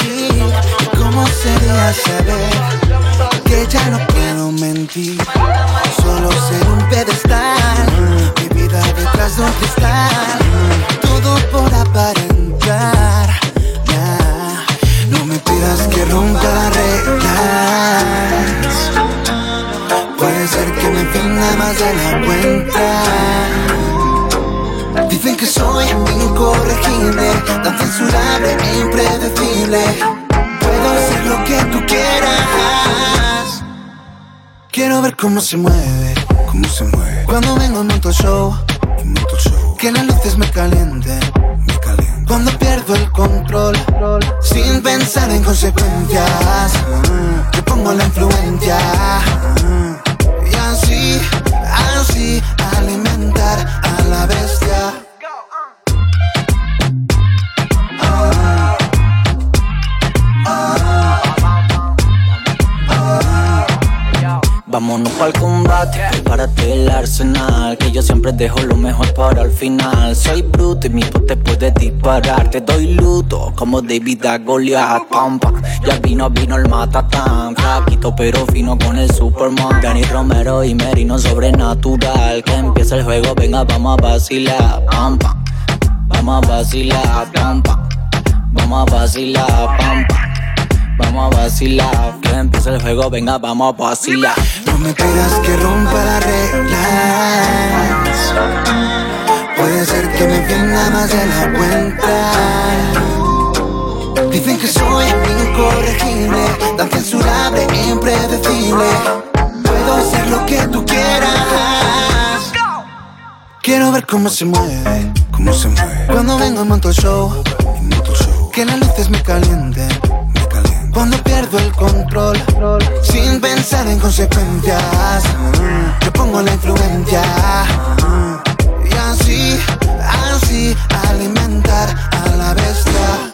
solo ser un pedestal, mi vida detrás de un cristal, todo por aparentar. Nah, no me pidas que rompa las reglas, puede ser que me pinta más de la cuenta. Dicen que soy incorregible, tan censurable e impredecible. Puedo hacer lo que tú quieras. Quiero ver cómo se mueve, cómo se mueve cuando vengo y monto el show, y monto el show. Que las luces me calienten, me calienten. Cuando pierdo el control, sin pensar en consecuencias, te pongo la influencia. Y así, así alimentar a la bestia. Vámonos pa'l combate, prepárate el arsenal, que yo siempre dejo lo mejor para el final. Soy bruto y mi voz te puede disparar. Te doy luto como David a Goliath. Pampa, ya vino, vino el matatán. Flaquito pero fino con el Superman. Danny Romero y Merino sobrenatural. Que empieza el juego, venga vamos a vacilar. Pampa, vamos a vacilar. Pampa, vamos a vacilar. Pampa, vamos a vacilar, que empieza el juego, venga, vamos a vacilar. No me pidas que rompa las reglas, puede ser que me pierda más de la cuenta. Dicen que soy incorregible, tan censurable e impredecible. Puedo hacer lo que tú quieras. Quiero ver cómo se mueve, cómo se mueve cuando vengo y monto el show, y monto el show. Que las luces me calienten, cuando pierdo el control, sin pensar en consecuencias, yo pongo la influencia. Y así, así alimentar a la bestia.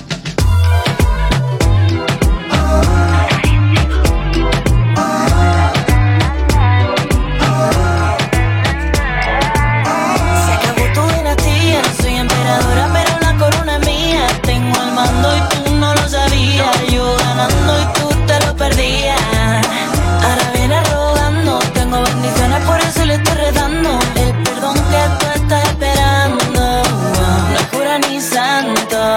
Se acabó tu dinastía, no soy emperadora, pero la corona es mía. Tengo el mando y tú no lo sabías. Yo ganando y tú te lo perdías. Ahora viene rogando, tengo bendiciones, por eso le estoy redando. El perdón que tú estás esperando, no es cura ni santo.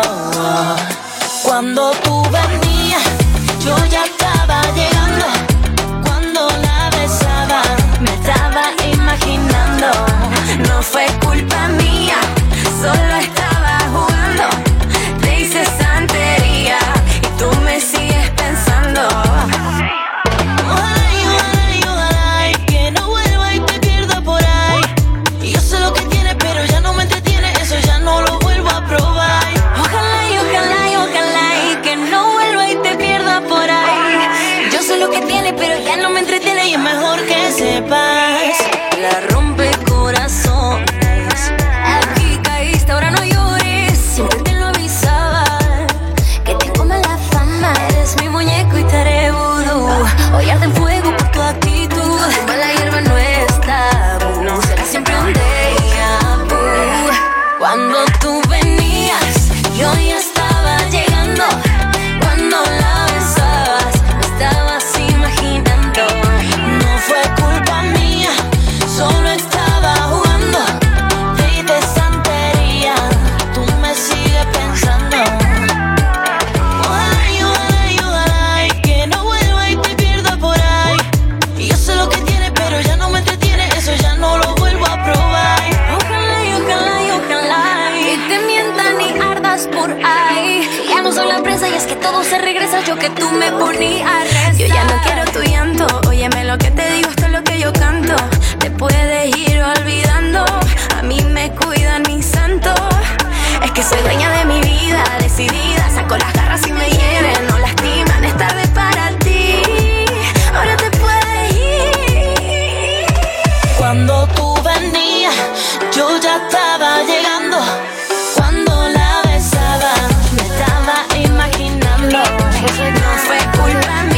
Cuando tú venías, yo ya estaba llegando. Cuando la besaba, me estaba imaginando. No fue culpa mía, solo estaba jugando. Te hice santería y tú me sigues pensando. Ojalá, ojalá, ojalá, que no vuelva y te pierda por ahí. Y yo sé lo que tiene, pero ya no me entretiene, eso ya no lo vuelvo a probar. Ojalá, ojalá, ojalá, que no vuelva y te pierda por ahí. Yo sé lo que tiene, pero ya no me entretiene y es mejor que sepas. La rompe corazones. Aquí caíste, ahora no llores. Siempre te lo avisaba. Que tengo mala fama. Eres mi muñeco y te haré vudú. Hoy arde en fuego por tu actitud. Mala hierba no es tabú. Será siempre un déjà vu. Cuando tú venías, yo ya estaba llegando. Cuando la besabas, me estabas imaginando. No fue culpa mía, solo estaba jugando. Te hice santería, tú me sigues pensando. Ojalá, ojalá, ojalá, que no vuelva y te pierda por ahí. Y yo sé lo que tiene, pero ya no me entretiene, eso ya no lo vuelvo a probar. Ojalá, ojalá, ojalá, que te mientan y ardas por ahí. Ya no soy la presa y es que todo se regresa. Yo que tú me ponías a rezar. Yo ya no quiero tu llanto. Óyeme lo que te digo, esto es lo que yo canto. Te puedes ir olvidando. A mí me cuidan mis santos. Es que soy dueña de mi vida, decidida. Saco las garras y me hieren, no lastiman. Es tarde para ti, ahora te puedes ir. Cuando tú venías, yo ya estaba llegando. Cuando la besaba, me estaba imaginando. No fue culpa mía,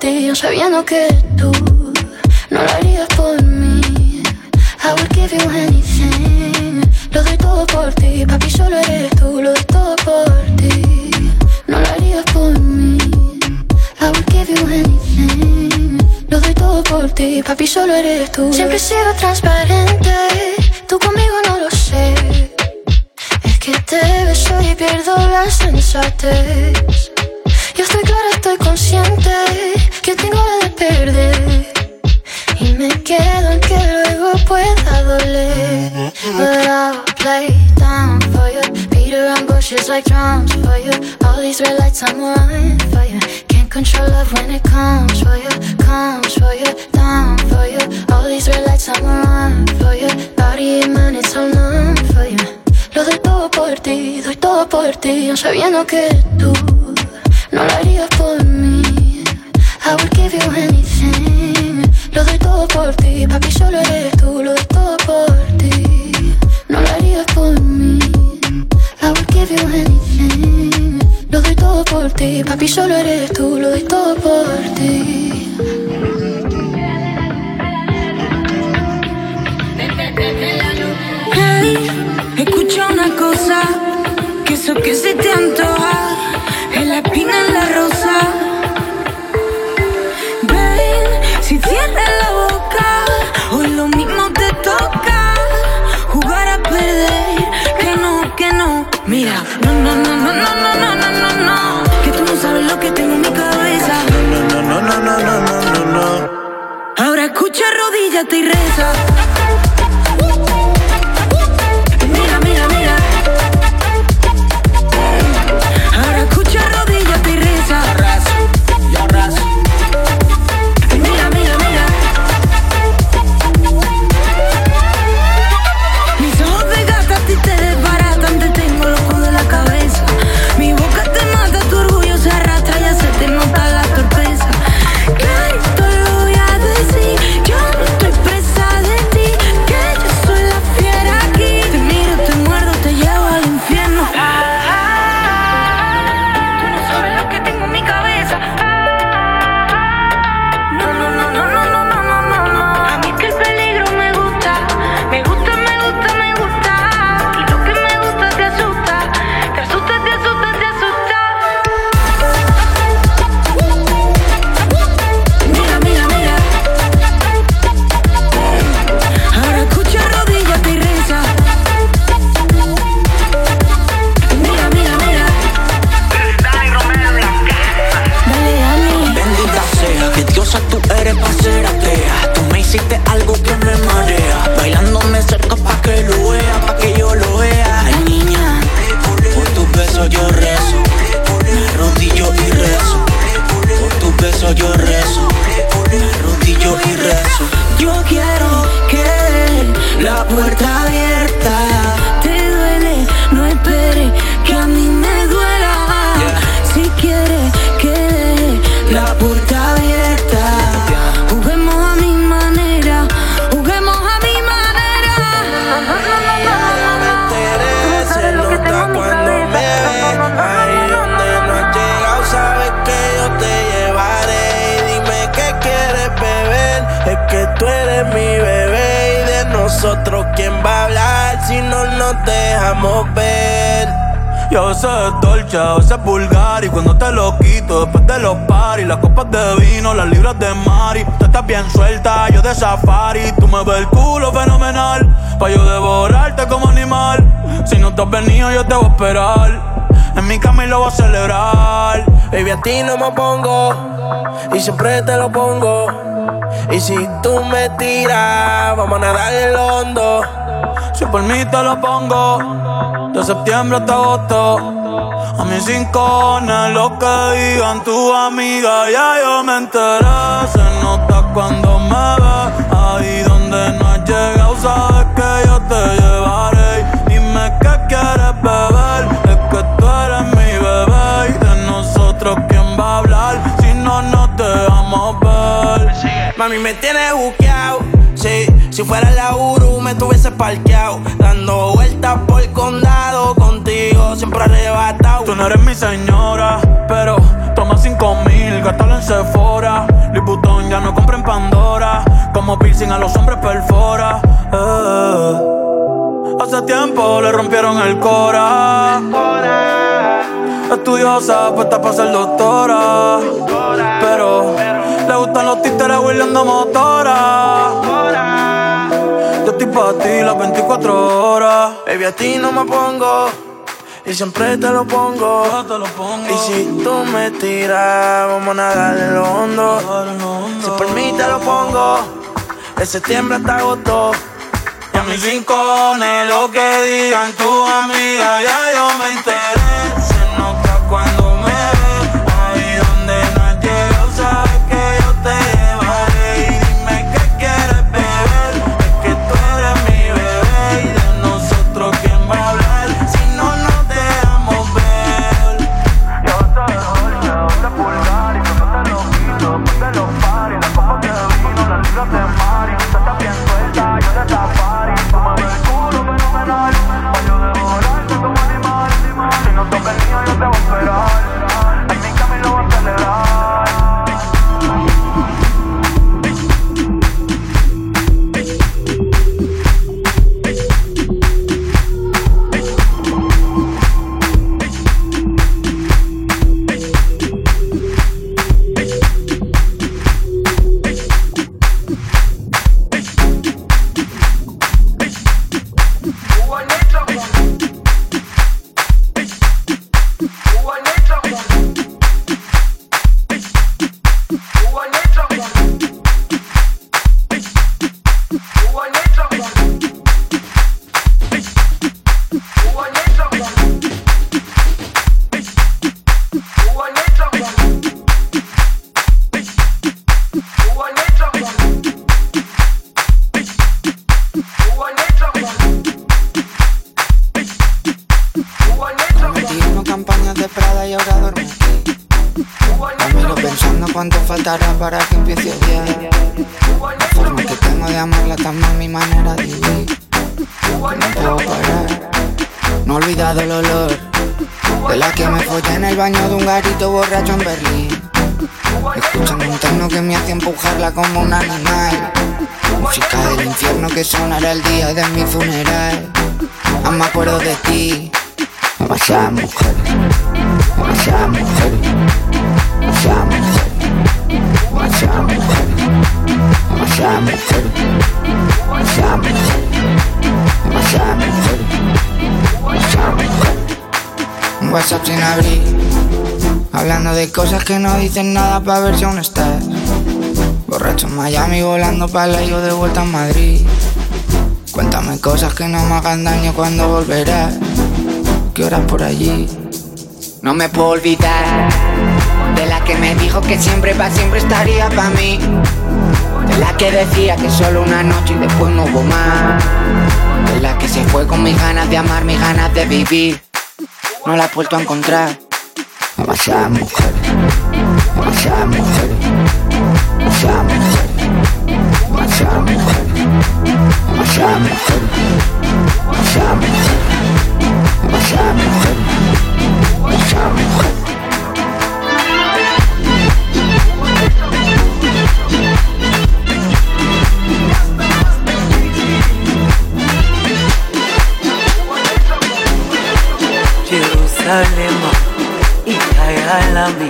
ti, yo sabiendo que tú no lo harías por mí. I would give you anything. Lo doy todo por ti, papi, solo eres tú. Lo doy todo por ti, no lo harías por mí. I would give you anything. Lo doy todo por ti, papi, solo eres tú. Siempre he sido transparente, tú conmigo no lo sé. Es que te beso y pierdo la sensatez. Yo estoy clara, estoy consciente que tengo la de perder. Y me quedo en que luego pueda doler. But I will play down for you, beat around bushes like drums for you. All these red lights I'm on for you. Can't control love when it comes for you, comes for you, down for you. All these red lights I'm on for you. Body and mind, it's all numb for you. Lo doy todo por ti, doy todo por ti, yo sabiendo que tú no lo harías por mí. I would give you anything. Lo doy todo por ti, papi, solo eres tú. Lo doy todo por ti, no lo harías por mí. I would give you anything. Lo doy todo por ti, papi, solo eres tú. Lo doy todo por ti. Hey, escucha una cosa, que eso que se te antoja es la espina en la rosa. Si cierras la boca, hoy lo mismo te toca. Jugar a perder, que no, que no. Mira, no, no, no, no, no, no, no, no, no, no. Que tú no sabes lo que tengo en mi cabeza. No, no, no, no, no, no, no, no. Ahora escucha, arrodíllate y reza. Mira, mira, mira. Ahora escucha, arrodíllate y reza. Yo arraso. Te desbaratan, te tengo loco de la cabeza. Mi boca te mata, tu orgullo se arrastra, ya se te nota la torpeza. Clarito lo voy a decir, yo no estoy presa de ti, que yo soy la fiera aquí. Te miro, te muerdo, te llevo al infierno. Tú no sabes lo que tengo en mi cabeza. No, no, no, no, no, no, no, no, no, no. A mí que el peligro me gusta, me gusta, me gusta, me gusta. Tú eres pa' ser atea. Tú me hiciste algo que me marea. Bailándome cerca pa' que lo vea, pa' que yo lo vea. Ay, niña, por tus besos yo rezo. Me arrodillo y rezo. Por tus besos yo rezo. Me arrodillo y rezo. Yo quiero que la puerta abierta. Te duele, no esperes que a mí me duela. Si quieres que la puerta abierta. Juguemos a mi manera, juguemos a mi manera. Se nota cuando me ves. Ahí donde no has llegado, sabes que yo te llevaré. Y dime qué quieres beber, es que tú eres mi bebé. Y de nosotros, ¿quién va a hablar si no nos dejamos ver? Y a veces es dolce, a veces es vulgar. Y cuando te lo quito, después de los paris, las copas de vino, las libras de mari. Tú estás bien suelta, yo de safari. Tú me ves el culo fenomenal, pa' yo devorarte como animal. Si no te has venido, yo te voy a esperar en mi cama y lo voy a celebrar. Baby, a ti no me pongo, y siempre te lo pongo. Y si tú me tiras, vamos a nadar en lo hondo. Si por mí te lo pongo, de septiembre hasta agosto. A mis rincones, lo que digan tu amiga, ya yo me enteré. Se nota cuando me ves, ahí donde no has llegado, sabes que yo te llevaré. Dime qué quieres beber, es que tú eres mi bebé. Y de nosotros, ¿quién va a hablar si no nos dejamos ver? Mami, me tienes buqueado, sí. Si fuera la Uru me tuviese parqueado, dando vueltas por el condado contigo, siempre arrebatado. Tú no eres mi señora, pero toma cinco mil, gástalo en Sephora. Liputón ya no compra en Pandora. Como piercing a los hombres perfora. eh. Hace tiempo le rompieron el cora. Estudiosa, puesta para ser doctora. Pero le gustan los títeres huirleando motora. Yo estoy pa' ti las veinticuatro horas. Baby, a ti no me pongo y siempre te lo pongo. Te lo pongo. Y si tú me tiras, vamos a nadar en lo hondo. Si por mí te lo pongo, de septiembre hasta agosto. Y a mis rincones, lo que digan tus amigas, ya yo me enteré. Se nota cuando me ves, ahí donde no has llegado, sabes que yo te llevaré. Y dime qué quieres beber, es que tú eres mi bebé. Y de nosotros, ¿quién va a hablar si no nos dejamos ver? Yo te doy, te doy de pulgar y tócate los ojitos, después de los paris, las copas de vino, las libras de Mari. Tú estás bien suelta, yo de safari. Tú me ves el culo fenomenal, pa' yo devorarte como animal. Si no toca el mío, yo te voy a esperar. En mi camino voy a acelerar. Para que empiece a odiar. La forma que tengo de amarla tan mal, mi manera de vivir. Que no puedo parar. No he olvidado el olor de la que me follé en el baño de un garito borracho en Berlín. Escuchando un techno que me hace empujarla como un animal. Música del infierno que sonará el día de mi funeral. Aún me acuerdo de ti. Demasiadas mujeres, demasiadas mujeres, demasiadas mujeres. Demasiadas mujeres, demasiadas mujeres, demasiadas mujeres, demasiadas mujeres, demasiadas mujeres. Un WhatsApp sin abrir, hablando de cosas que no dicen nada pa' ver si aún estás. Borracho en Miami, volando pa' la yo de vuelta en Madrid. Cuéntame cosas que no me hagan daño cuando volverás. ¿Qué horas por allí? No me puedo olvidar de la que me dijo que siempre pa' siempre estaría pa' mí. De la que decía que solo una noche y después no hubo más. De la que se fue con mis ganas de amar, mis ganas de vivir. No la he vuelto a encontrar. Demasiadas mujeres, demasiadas mujeres, demasiadas mujeres, demasiadas mujeres, demasiadas mujeres, demasiadas mujeres, demasiadas mujeres, demasiadas mujeres. Jerusalema ikhaya lami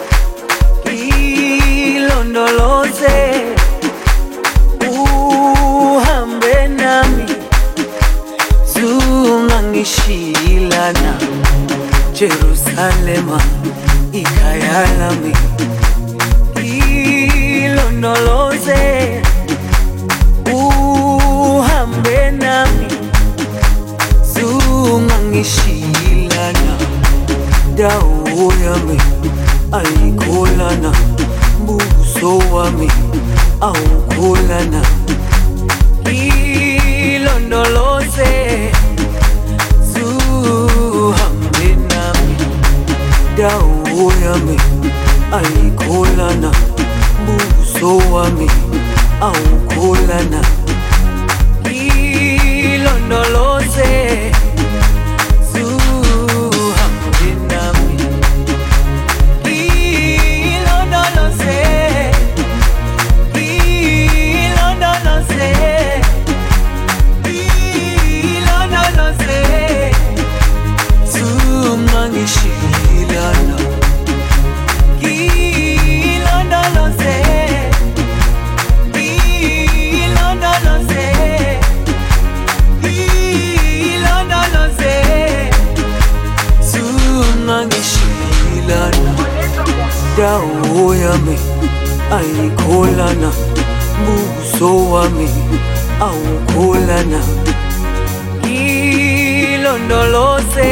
ilondoloze uhambe nami zungangishilana. Jerusalema ikhaya lami ilondoloze uhambe nami zungangishilana. Dawo yami ayikholana, buso wami awukholana. Ilondoloze zuhambe nami. Dawo yami ayikholana, buso wami awukholana. Ilondoloze zuhambe nami. yami ayikholana, buso wami awukholana. Ilondoloze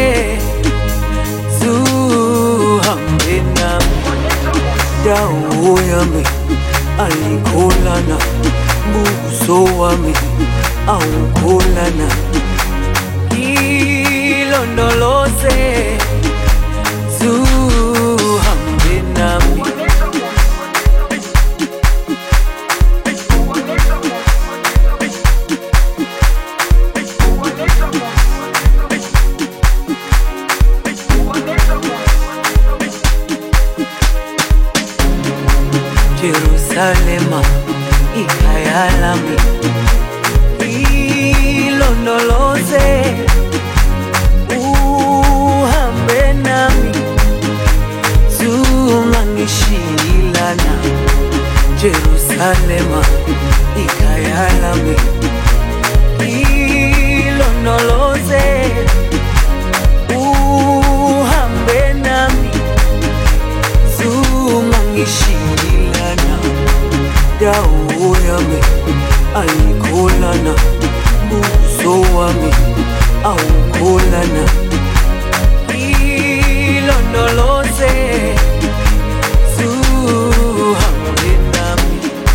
zuhambe nami, dawo yami ayikholana, buso wami awukholana. Ilondoloze zuhambe nami. Jerusalema ikhaya lami, ilondoloze uhambe nami, zungangishilana. Jerusalema ikhaya lami, ilondoloze uhambe nami, zungangishilana. Dawo yami ayikholana, buso wami awukholana. Ilondoloze zuhambe nami.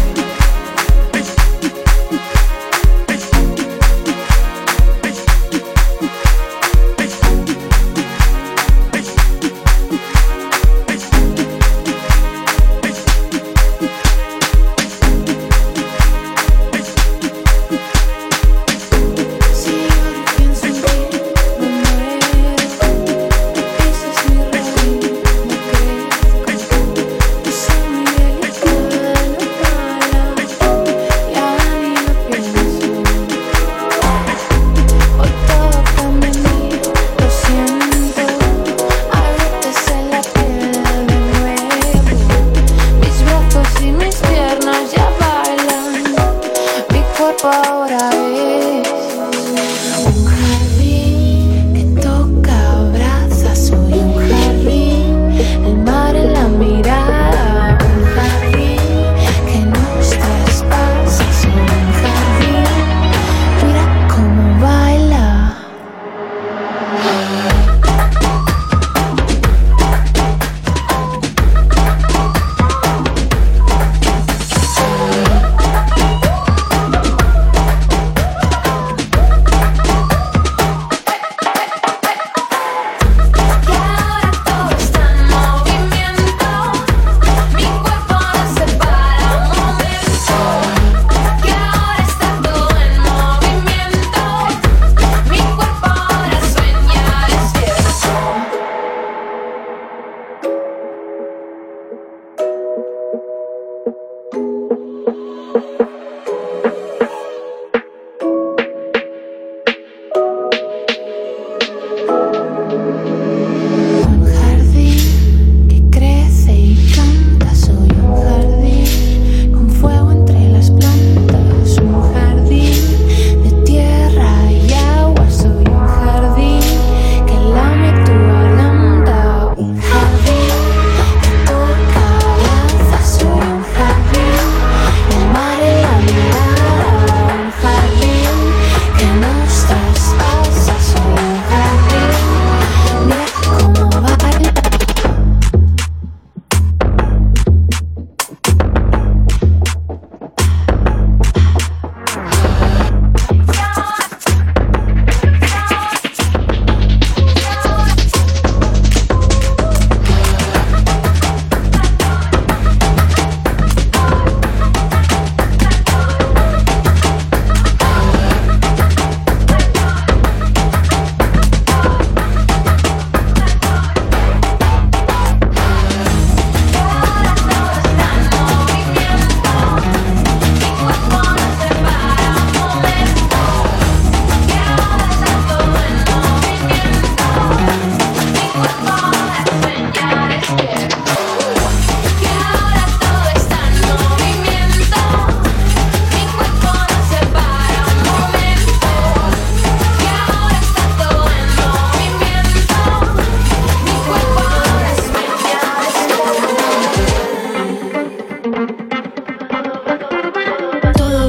Ahora es un jardín que toca, abraza, soy un jardín, el mar en la mirada, un jardín que nos traspasa, soy un jardín, mira cómo baila.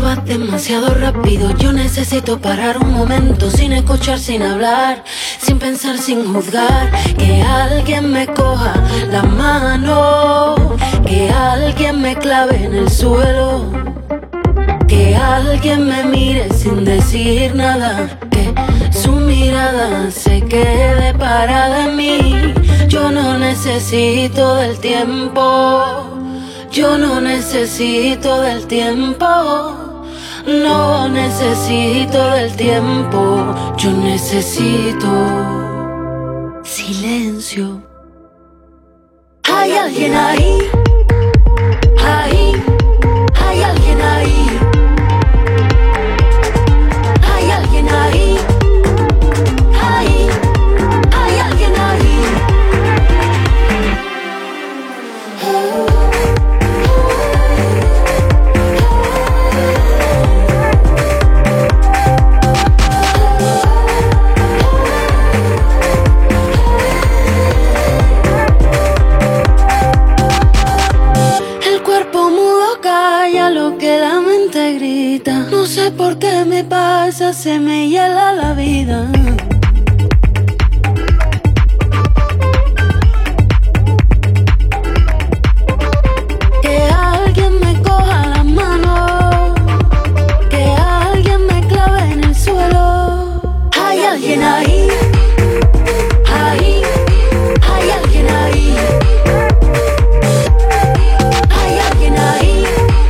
vas demasiado rápido. Yo necesito parar un momento, sin escuchar, sin hablar, sin pensar, sin juzgar. Que alguien me coja la mano, que alguien me clave en el suelo, que alguien me mire sin decir nada, que su mirada se quede parada en mí. Yo no necesito del tiempo, yo no necesito del tiempo, no necesito del tiempo. Yo necesito silencio. Hay alguien ahí, ahí, hay alguien ahí, hay alguien ahí, ahí, hay alguien ahí. No sé por qué me pasa, se me hiela la vida. Que alguien me coja la mano, que alguien me clave en el suelo. Hay alguien ahí, ahí, hay alguien ahí, hay alguien ahí.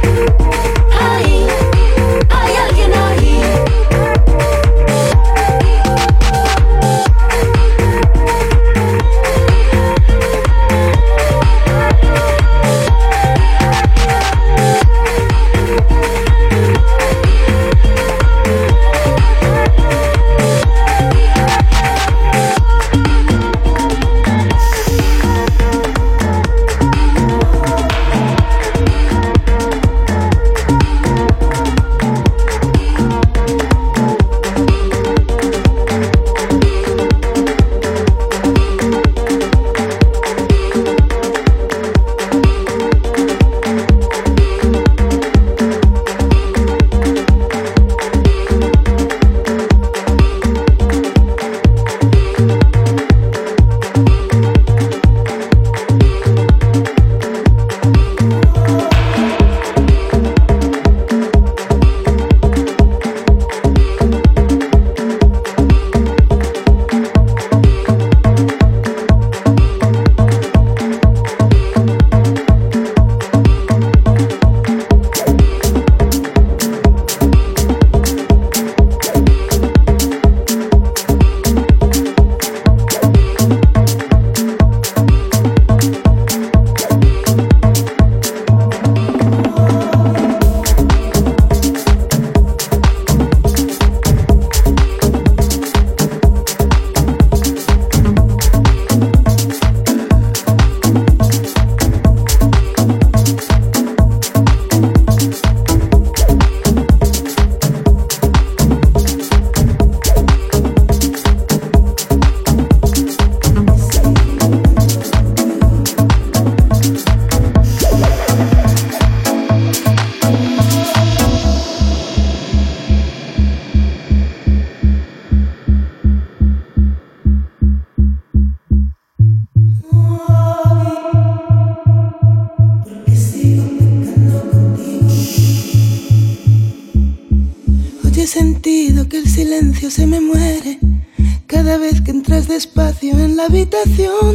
Se me muere cada vez que entras despacio en la habitación.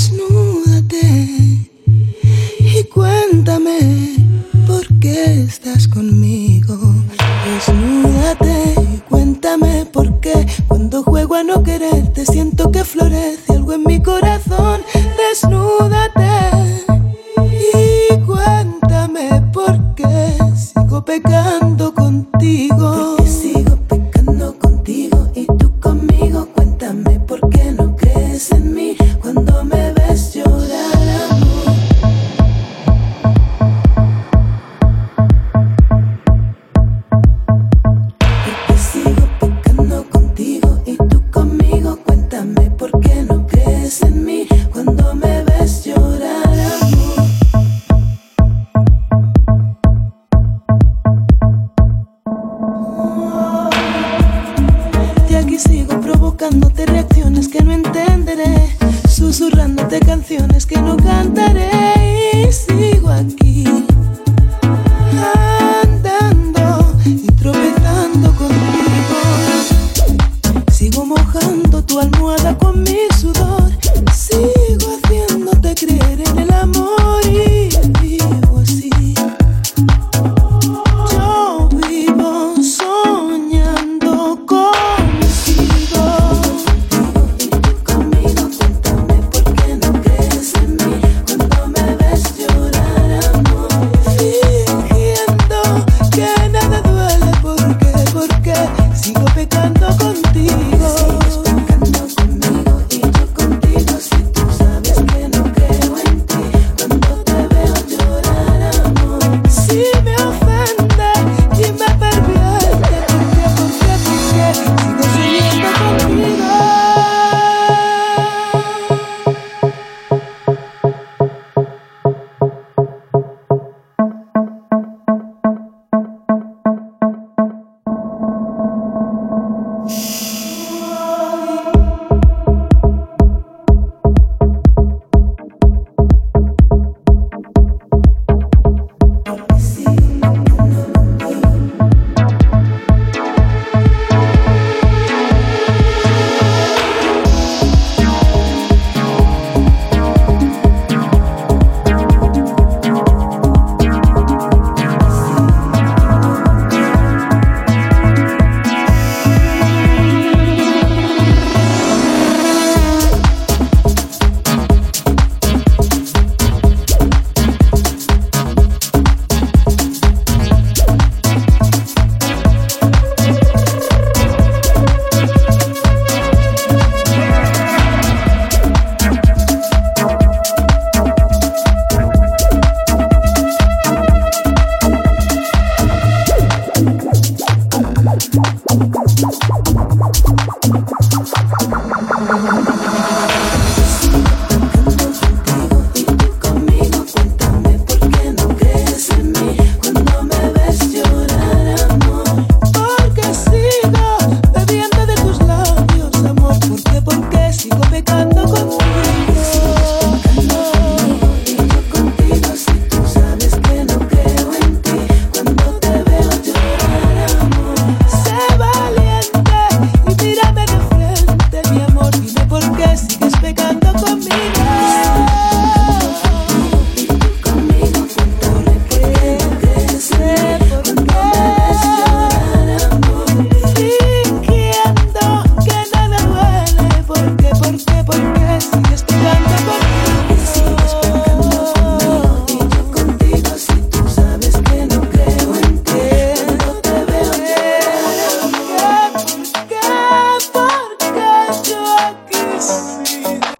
Desnúdate y cuéntame por qué estás conmigo. Desnúdate y cuéntame por qué cuando juego a no quererte siento que florece algo en mi corazón. Desnúdate y cuéntame por qué sigo pecando contigo. Porque sigo pecando contigo y tú conmigo. Cuéntame por qué no crees en mí cuando me ves llorar, amor. Porque sigo pecando contigo y tú conmigo. Cuéntame por qué no crees en mí cuando me ves llorar, amor. canciones